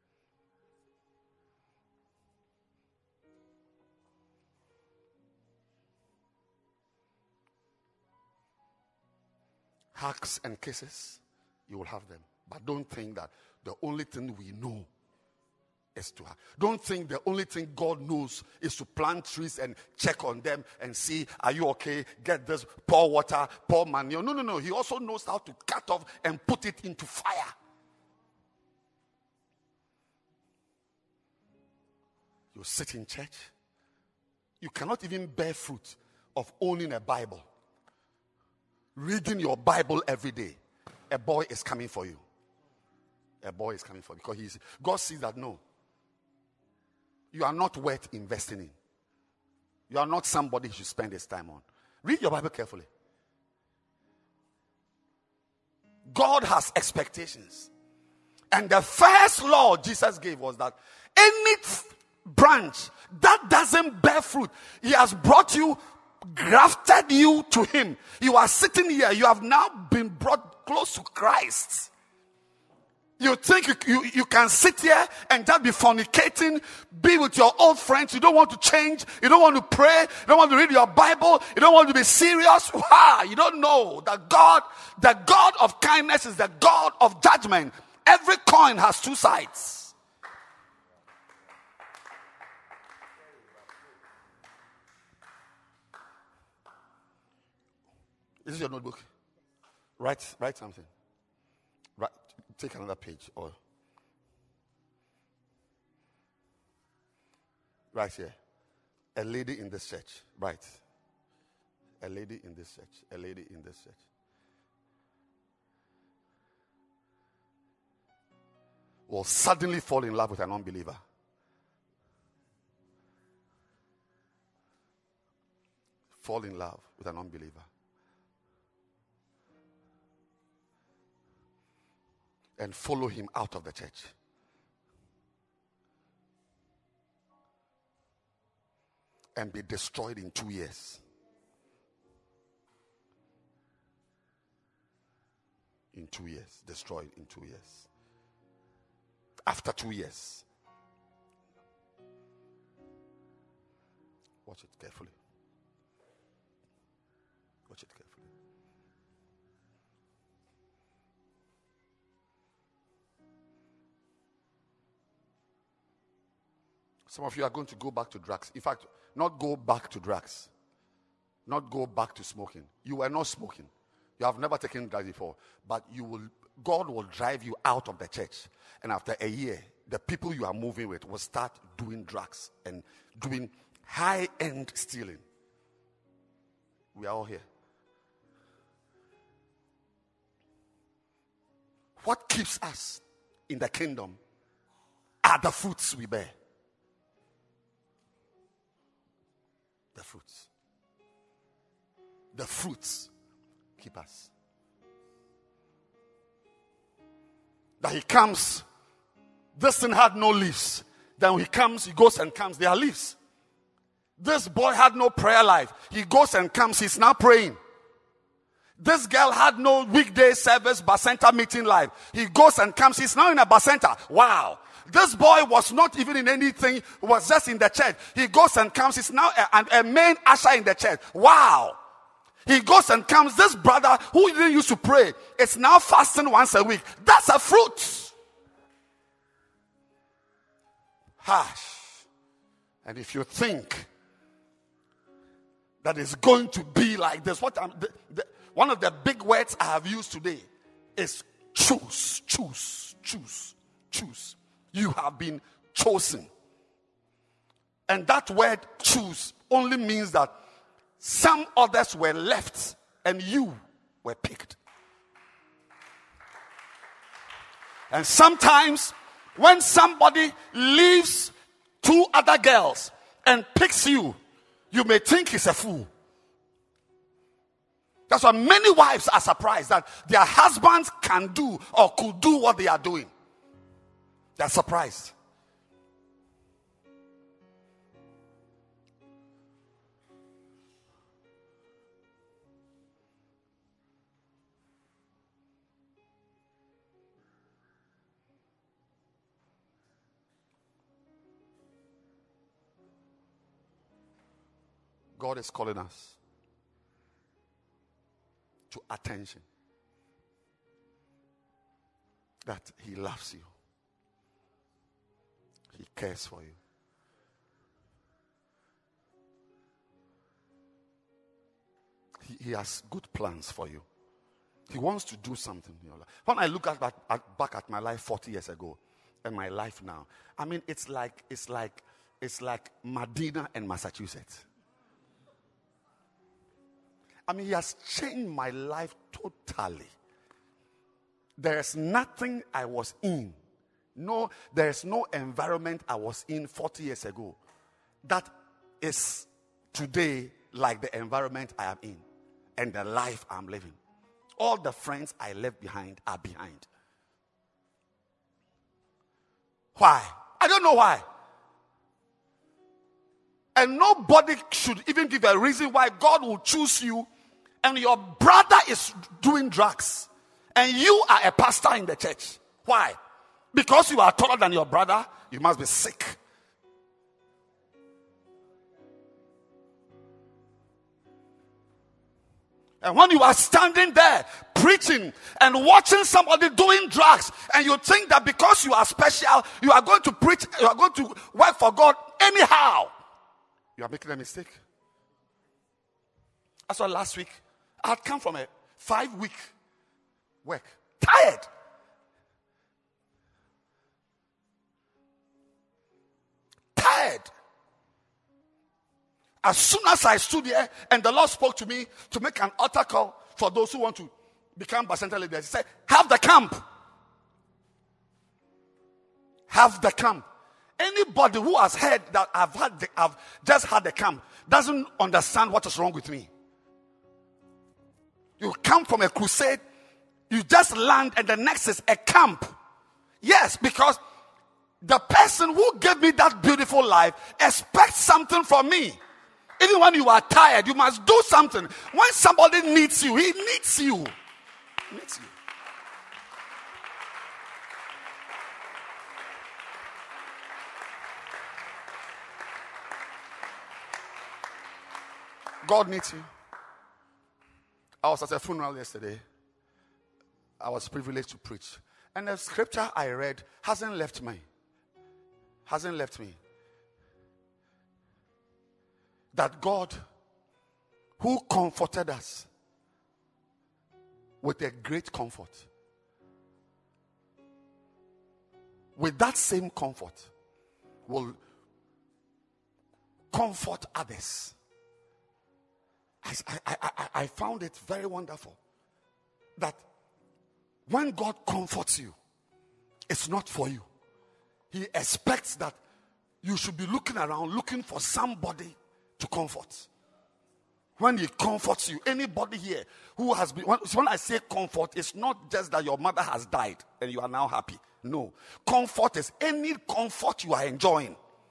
Hugs and kisses, you will have them. But don't think that the only thing we know is to have. Don't think the only thing God knows is to plant trees and check on them and see, are you okay? Get this, pour water, pour manure. No. He also knows how to cut off and put it into fire. You sit in church. You cannot even bear fruit of owning a Bible. Reading your Bible every day. A boy is coming for you. A boy is coming for you. Because God sees that no. You are not worth investing in. You are not somebody he should spend his time on. Read your Bible carefully. God has expectations. And the first law Jesus gave was that any branch that doesn't bear fruit, he has brought you, grafted you to him. You are sitting here. You have now been brought close to Christ. You think you can sit here and just be fornicating, be with your old friends. You don't want to change. You don't want to pray. You don't want to read your Bible. You don't want to be serious. Why? You don't know that the God of kindness is the God of judgment. Every coin has two sides. This is your notebook. Write something. Take another page or right here. A lady in this church. Right. A lady in this church. A lady in this church. Will suddenly fall in love with an unbeliever. Fall in love with an unbeliever. And follow him out of the church. And be destroyed in 2 years. In 2 years. Destroyed in 2 years. After 2 years. Watch it carefully. Watch it carefully. Some of you are going to go back to drugs. In fact, not go back to drugs. Not go back to smoking. You were not smoking. You have never taken drugs before. But God will drive you out of the church. And after a year, the people you are moving with will start doing drugs and doing high-end stealing. We are all here. What keeps us in the kingdom are the fruits we bear. The fruits. The fruits keep us. That he comes, this thing had no leaves. Then when he goes and comes, there are leaves. This boy had no prayer life. He goes and comes, he's now praying. This girl had no weekday service, Bacenta meeting life. He goes and comes, he's now in a Bacenta. Wow. This boy was not even in anything, was just in the church. He goes and comes, he's now a main usher in the church. Wow. He goes and comes, this brother who didn't used to pray, is now fasting once a week. That's a fruit. Hush. And if you think that it's going to be like this, one of the big words I have used today is choose, choose, choose, choose. You have been chosen. And that word choose only means that some others were left and you were picked. And sometimes when somebody leaves 2 other girls and picks you, you may think he's a fool. That's why many wives are surprised that their husbands can do or could do what they are doing. They're surprised. God is calling us to attention. That he loves you. He cares for you. He has good plans for you. He wants to do something in your life. When I look back at my life 40 years ago and my life now, I mean, it's like Medina and Massachusetts. I mean, he has changed my life totally. There is nothing I was in. No, there is no environment I was in 40 years ago that is today like the environment I am in and the life I'm living. All the friends I left behind are behind. Why? I don't know why. And nobody should even give a reason why God will choose you and your brother is doing drugs and you are a pastor in the church. Why? Because you are taller than your brother, you must be sick. And when you are standing there preaching and watching somebody doing drugs and you think that because you are special, you are going to preach, you are going to work for God anyhow, you are making a mistake. That's why last week I had come from a 5-week work. Tired. As soon as I stood here and the Lord spoke to me to make an altar call for those who want to become Bacenta leaders, he said, have the camp. Have the camp. Anybody who has heard that I've just had the camp doesn't understand what is wrong with me. You come from a crusade, you just land, and the next is a camp. Yes, because the person who gave me that beautiful life expects something from me. Even when you are tired, you must do something. When somebody needs you, he needs you. He needs you. God needs you. I was at a funeral yesterday. I was privileged to preach. And the scripture I read hasn't left me. Hasn't left me. That God, who comforted us with a great comfort, with that same comfort, will comfort others. I found it very wonderful that when God comforts you, it's not for you. He expects that you should be looking around, looking for somebody to comfort. When he comforts you, anybody here who has been, when I say comfort, it's not just that your mother has died and you are now happy. No. Comfort is any comfort you are enjoying.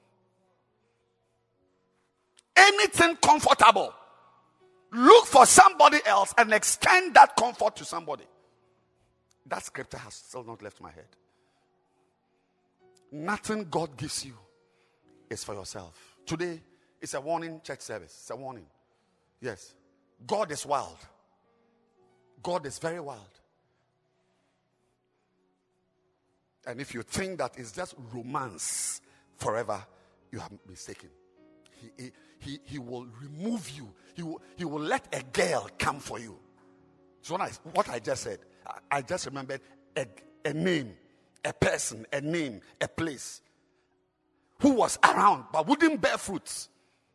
Anything comfortable. Look for somebody else and extend that comfort to somebody. That scripture has still not left my head. Nothing God gives you is for yourself. Today, it's a warning church service. It's a warning. Yes. God is wild. God is very wild. And if you think that it's just romance forever, you have mistaken. He will remove you. He will let a girl come for you. So what I just said, I just remembered a name, a person, a name, a place. who was around but wouldn't bear fruits.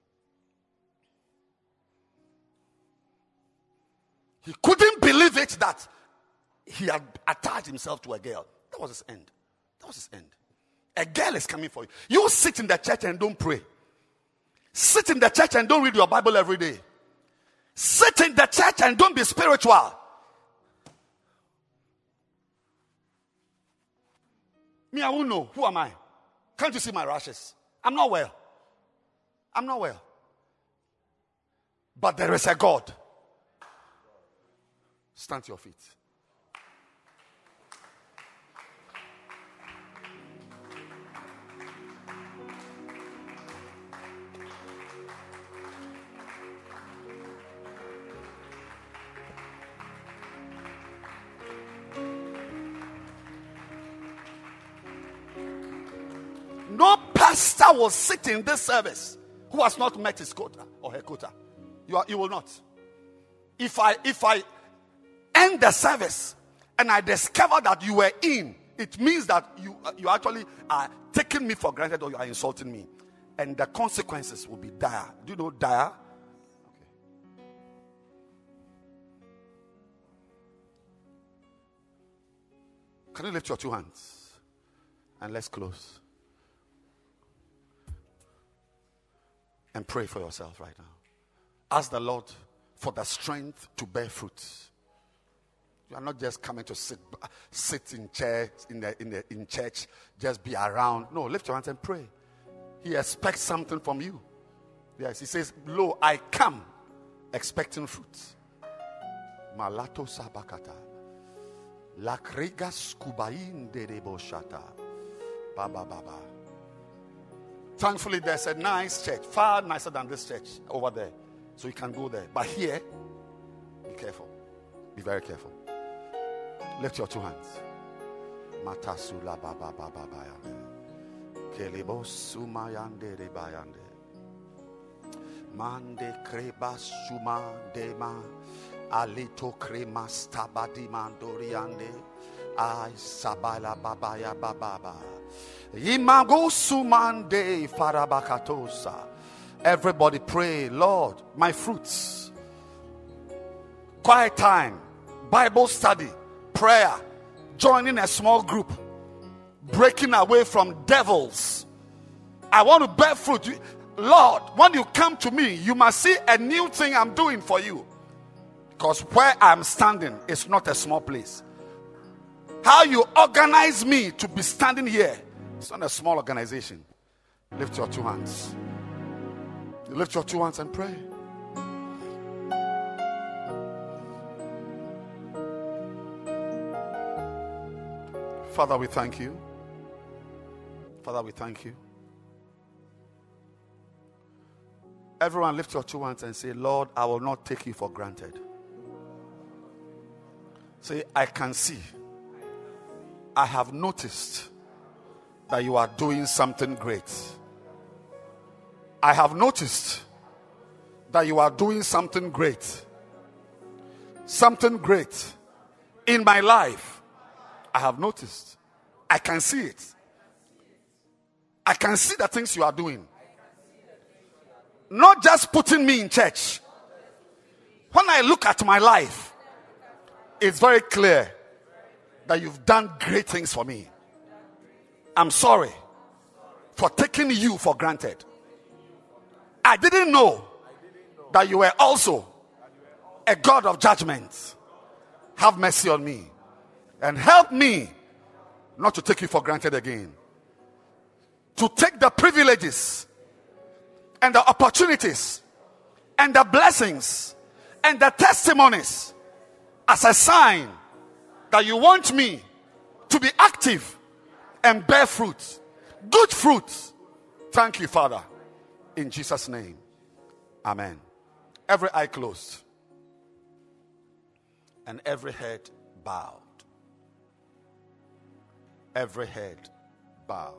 He couldn't believe it that he had attached himself to a girl. That was his end. That was his end. A girl is coming for you. You sit in the church and don't pray. Sit in the church and don't read your Bible every day. Sit in the church and don't be spiritual. Me, I won't know. Who am I? Can't you see my rashes? I'm not well. I'm not well. But there is a God. Stand to your feet. No pastor will sit in this service who has not met his quota or her quota. You will not. If I end the service and I discover that you were in, it means that you actually are taking me for granted or you are insulting me. And the consequences will be dire. Do you know dire? Okay. Can you lift your two hands? And let's close. And pray for yourself right now. Ask the Lord for the strength to bear fruit. You are not just coming to sit in church, in church, just be around. No, lift your hands and pray. He expects something from you. Yes, he says, "Lo, I come expecting fruit." Malato sabakata. Lakrigas kubain de deboshata. Baba baba. Thankfully, there's a nice church, far nicer than this church over there. So you can go there. But here, be careful. Be very careful. Lift your two hands. Matasula baba baba bayande. Kelebo sumayande de bayande. Mande kreba suma dema. Alito krema stabadi mandoriande. Ay sabala babaya bababa. Everybody pray, Lord, my fruits. Quiet time, Bible study, prayer, joining a small group, breaking away from devils. I want to bear fruit. Lord, when you come to me, you must see a new thing I'm doing for you. Because where I'm standing is not a small place. How you organize me to be standing here, it's not a small organization. Lift your two hands. Lift your two hands and pray. Father, we thank you. Father, we thank you. Everyone lift your two hands and say, Lord, I will not take you for granted. Say, I can see. I have noticed that you are doing something great. I have noticed that you are doing something great. Something great in my life. I have noticed. I can see it. I can see the things you are doing. Not just putting me in church. When I look at my life, it's very clear that you've done great things for me. I'm sorry for taking you for granted. I didn't know that you were also a God of judgment. Have mercy on me and help me not to take you for granted again. To take the privileges and the opportunities and the blessings and the testimonies as a sign that you want me to be active and bear fruit. Good fruit. Thank you, Father. In Jesus' name. Amen. Every eye closed. And every head bowed. Every head bowed.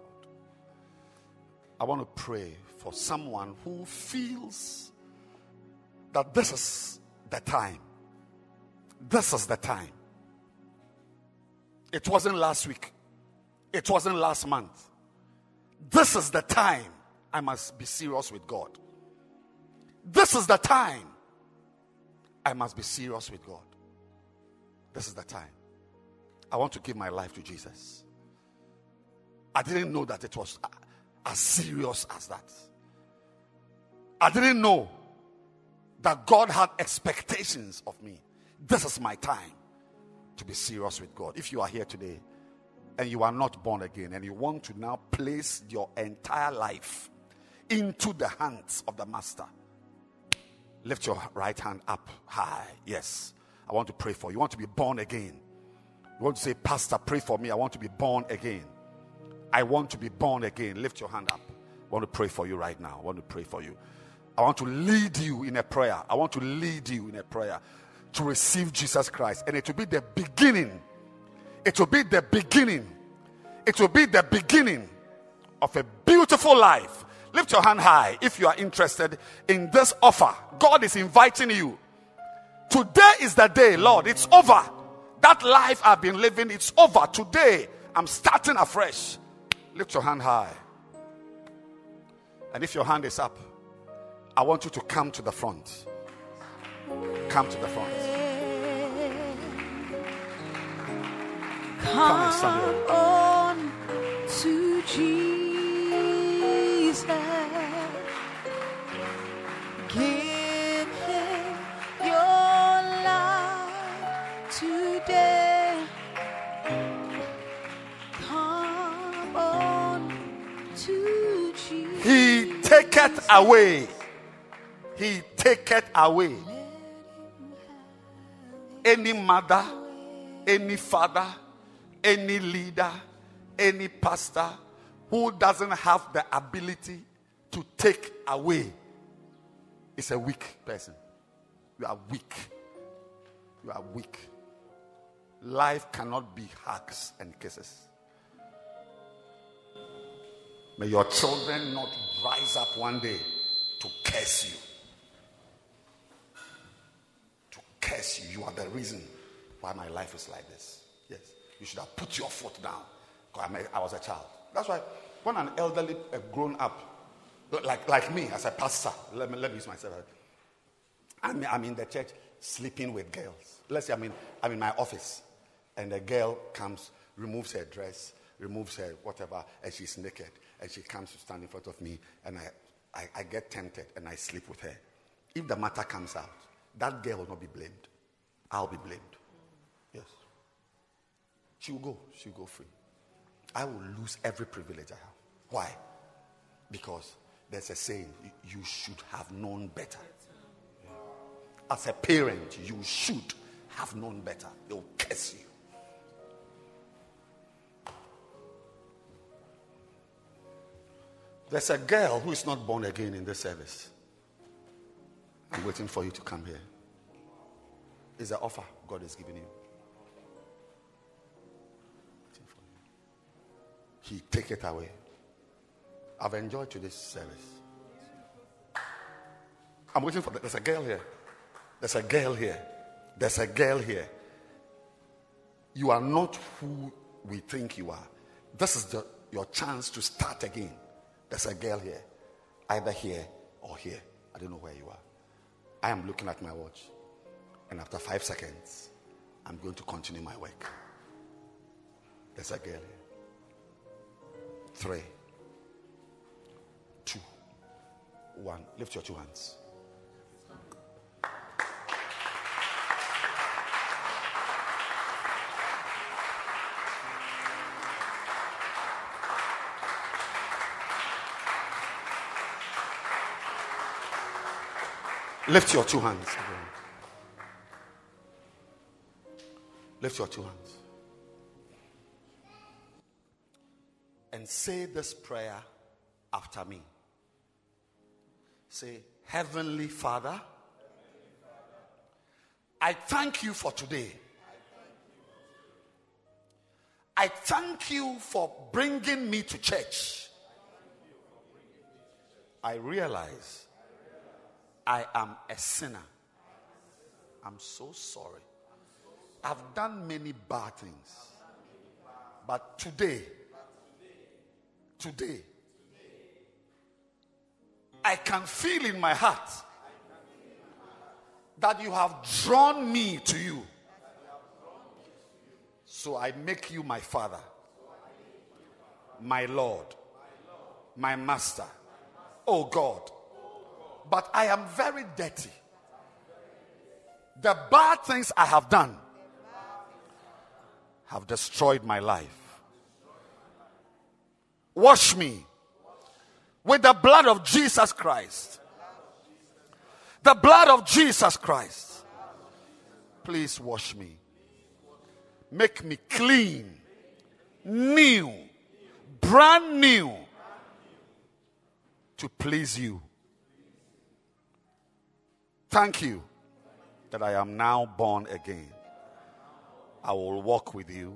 I want to pray for someone who feels that this is the time. This is the time. It wasn't last week. It wasn't last month. This is the time I must be serious with God. This is the time I must be serious with God. This is the time. I want to give my life to Jesus. I didn't know that it was as serious as that. I didn't know that God had expectations of me. This is my time to be serious with God. If you are here today and you are not born again and you want to now place your entire life into the hands of the Master, lift your right hand up high. Yes, I want to pray for you. You want to be born again. You want to say, Pastor, pray for me. I want to be born again. I want to be born again. Lift your hand up. I want to pray for you right now. I want to pray for you. I want to lead you in a prayer. I want to lead you in a prayer to receive Jesus Christ. And it will be the beginning. It will be the beginning. It will be the beginning of a beautiful life. Lift your hand high if you are interested in this offer. God is inviting you. Today is the day, Lord. It's over. That life I've been living, it's over. Today, I'm starting afresh. Lift your hand high. And if your hand is up, I want you to come to the front. Come to the front. Come and stand here. On to Jesus. Give him your life today. Come on to Jesus. He taketh away. He taketh away any mother, any father, any leader, any pastor who doesn't have the ability to take away is a weak person. You are weak. You are weak. Life cannot be hugs and kisses. May your children not rise up one day to curse you. To curse you. You are the reason why my life is like this. Yes. You should have put your foot down. I was a child. That's why when an elderly, grown up, like me as a pastor, let me use myself. I'm in the church sleeping with girls. Let's say I'm in my office and a girl comes, removes her dress, removes her whatever, and she's naked. And she comes to stand in front of me, and I get tempted, and I sleep with her. If the matter comes out, that girl will not be blamed. I'll be blamed. Yes. She will go free. I will lose every privilege I have. Why? Because there's a saying, you should have known better. As a parent, you should have known better. They will curse you. There's a girl who is not born again in this service. I'm waiting for you to come here. It's the offer God is giving you. Waiting for you. He take it away. I've enjoyed today's service. I'm waiting for there's a girl here. There's a girl here. There's a girl here. You are not who we think you are. This is your chance to start again. There's a girl here, either here or here. I don't know where you are. I am looking at my watch. And after 5 seconds, I'm going to continue my work. There's a girl here. 3, 2, 1. Lift your 2 hands. Lift your 2 hands. Lift your 2 hands. And say this prayer after me. Say, Heavenly Father, I thank you for today. I thank you for bringing me to church. I realize I am a sinner. I'm so sorry. I've done many bad things. But today, I can feel in my heart that you have drawn me to you. So I make you my Father, my Lord, my Master. Oh God. But I am very dirty. The bad things I have done have destroyed my life. Wash me with the blood of Jesus Christ. The blood of Jesus Christ. Please wash me. Make me clean, new, brand new, to please you. Thank you that I am now born again. I will walk with you.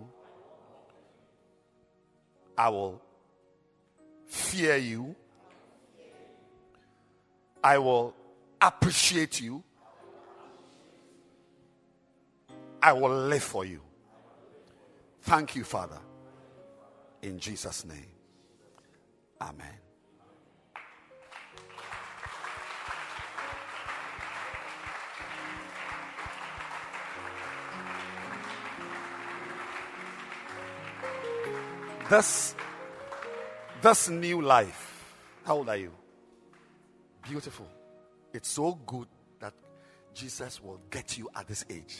I will fear you. I will appreciate you. I will live for you. Thank you, Father. In Jesus' name. Amen. This new life. How old are you? Beautiful. It's so good that Jesus will get you at this age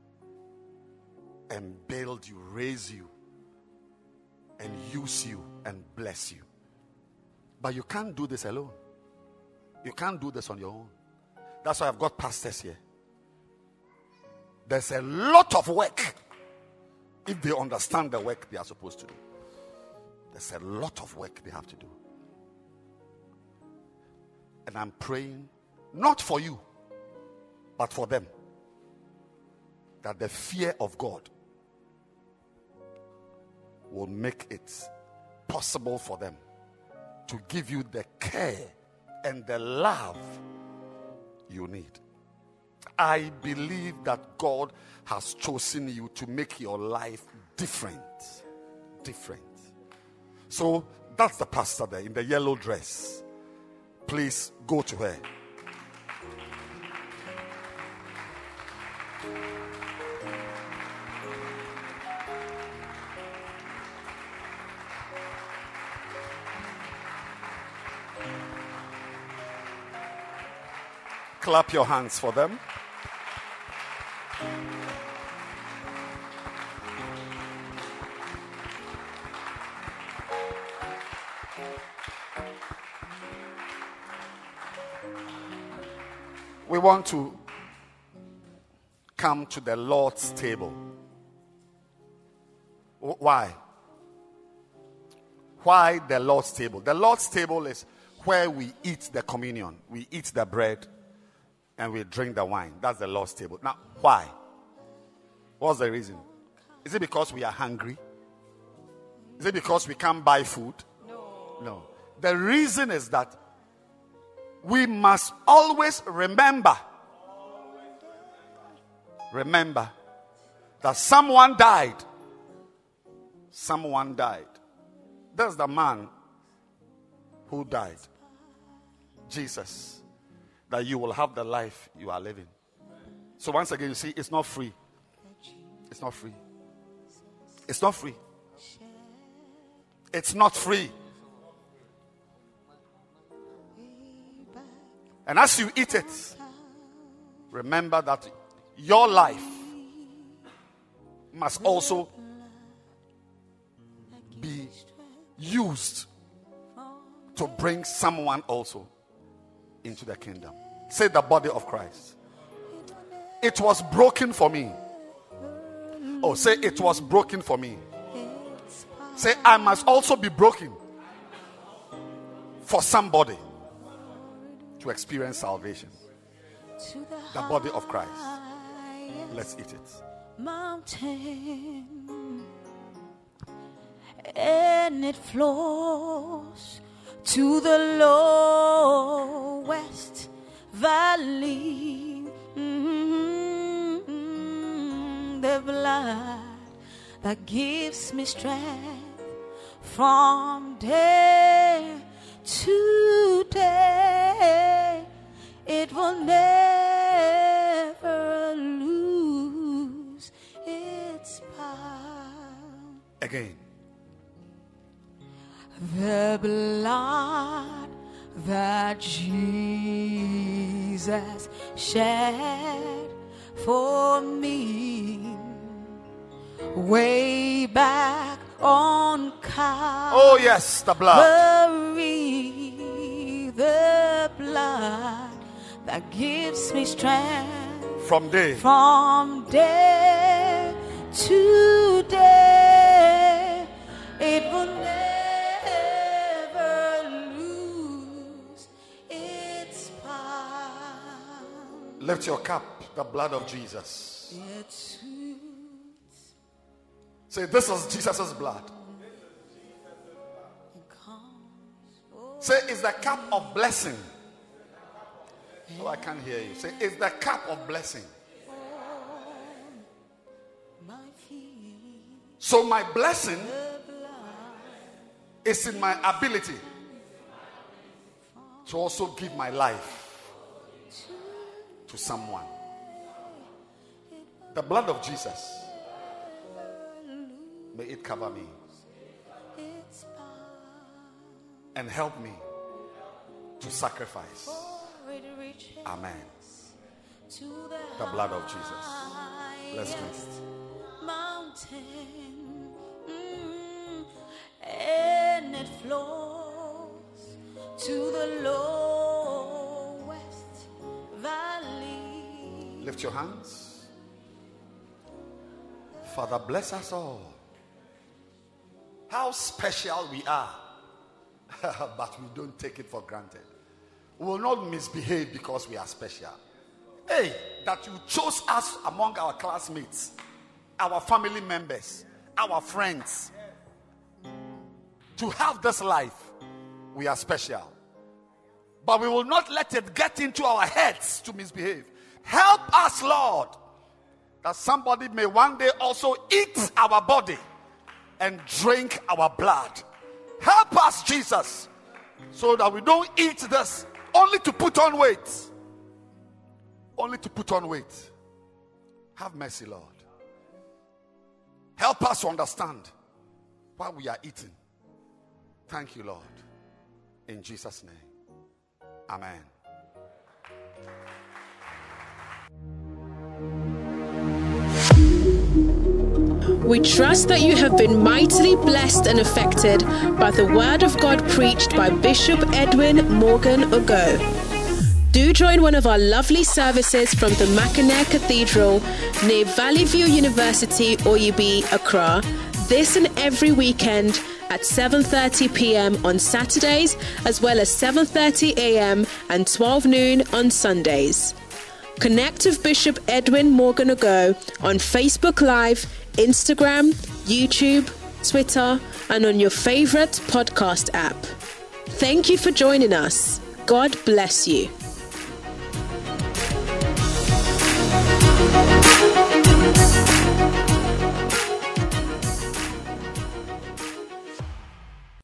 and build you, raise you, and use you and bless you. But you can't do this alone. You can't do this on your own. That's why I've got pastors here. There's a lot of work if they understand the work they are supposed to do. There's a lot of work they have to do. And I'm praying not for you, but for them, that the fear of God will make it possible for them to give you the care and the love you need. I believe that God has chosen you to make your life different. Different. So that's the pastor there in the yellow dress. Please go to her. Clap your hands for them. We want to come to the Lord's table. Why? Why the Lord's table? The Lord's table is where we eat the communion. We eat the bread and we drink the wine. That's the Lord's table. Now, why? What's the reason? Is it because we are hungry? Is it because we can't buy food? No. The reason is that we must always remember that someone died. Someone died. That's the man who died. Jesus. That you will have the life you are living. So once again, you see, it's not free. It's not free. It's not free. It's not free. And as you eat it, remember that your life must also be used to bring someone also into the kingdom. Say the body of Christ. It was broken for me. Oh, say it was broken for me. Say I must also be broken for somebody to experience salvation. The body of Christ. Let's eat it. Mountain, and it flows to the lowest valley. The blood that gives me strength from day to day. again. The blood that Jesus shed for me way back on Calvary. Oh yes, the blood. The blood that gives me strength From day to day. It will never lose its power. Lift your cup, the blood of Jesus. It soothes. Say, this is Jesus' blood. Say, it's the cup of blessing. Oh, I can't hear you. Say, it's the cup of blessing. So my blessing is in my ability to also give my life to someone. The blood of Jesus, may it cover me and help me to sacrifice. Amen. The blood of Jesus. Let's do it. Mountain, and it flows to the lowest valley. Lift your hands. Father, bless us all. How special we are. But we don't take it for granted. We will not misbehave because we are special. Hey, that you chose us among our classmates, our family members, our friends, to have this life. We are special. But we will not let it get into our heads to misbehave. Help us, Lord, that somebody may one day also eat our body and drink our blood. Help us, Jesus, so that we don't eat this only to put on weight. Only to put on weight. Have mercy, Lord. Help us to understand why we are eating. Thank you, Lord. In Jesus' name. Amen. We trust that you have been mightily blessed and affected by the word of God preached by Bishop Edwin Morgan Ogo. Do join one of our lovely services from the Mackinac Cathedral near Valley View University, Oyibi, Accra, this and every weekend at 7:30 p.m. on Saturdays, as well as 7:30 a.m. and 12 noon on Sundays. Connect with Bishop Edwin Morgan Ogo on Facebook Live, Instagram, YouTube, Twitter, and on your favorite podcast app. Thank you for joining us. God bless you.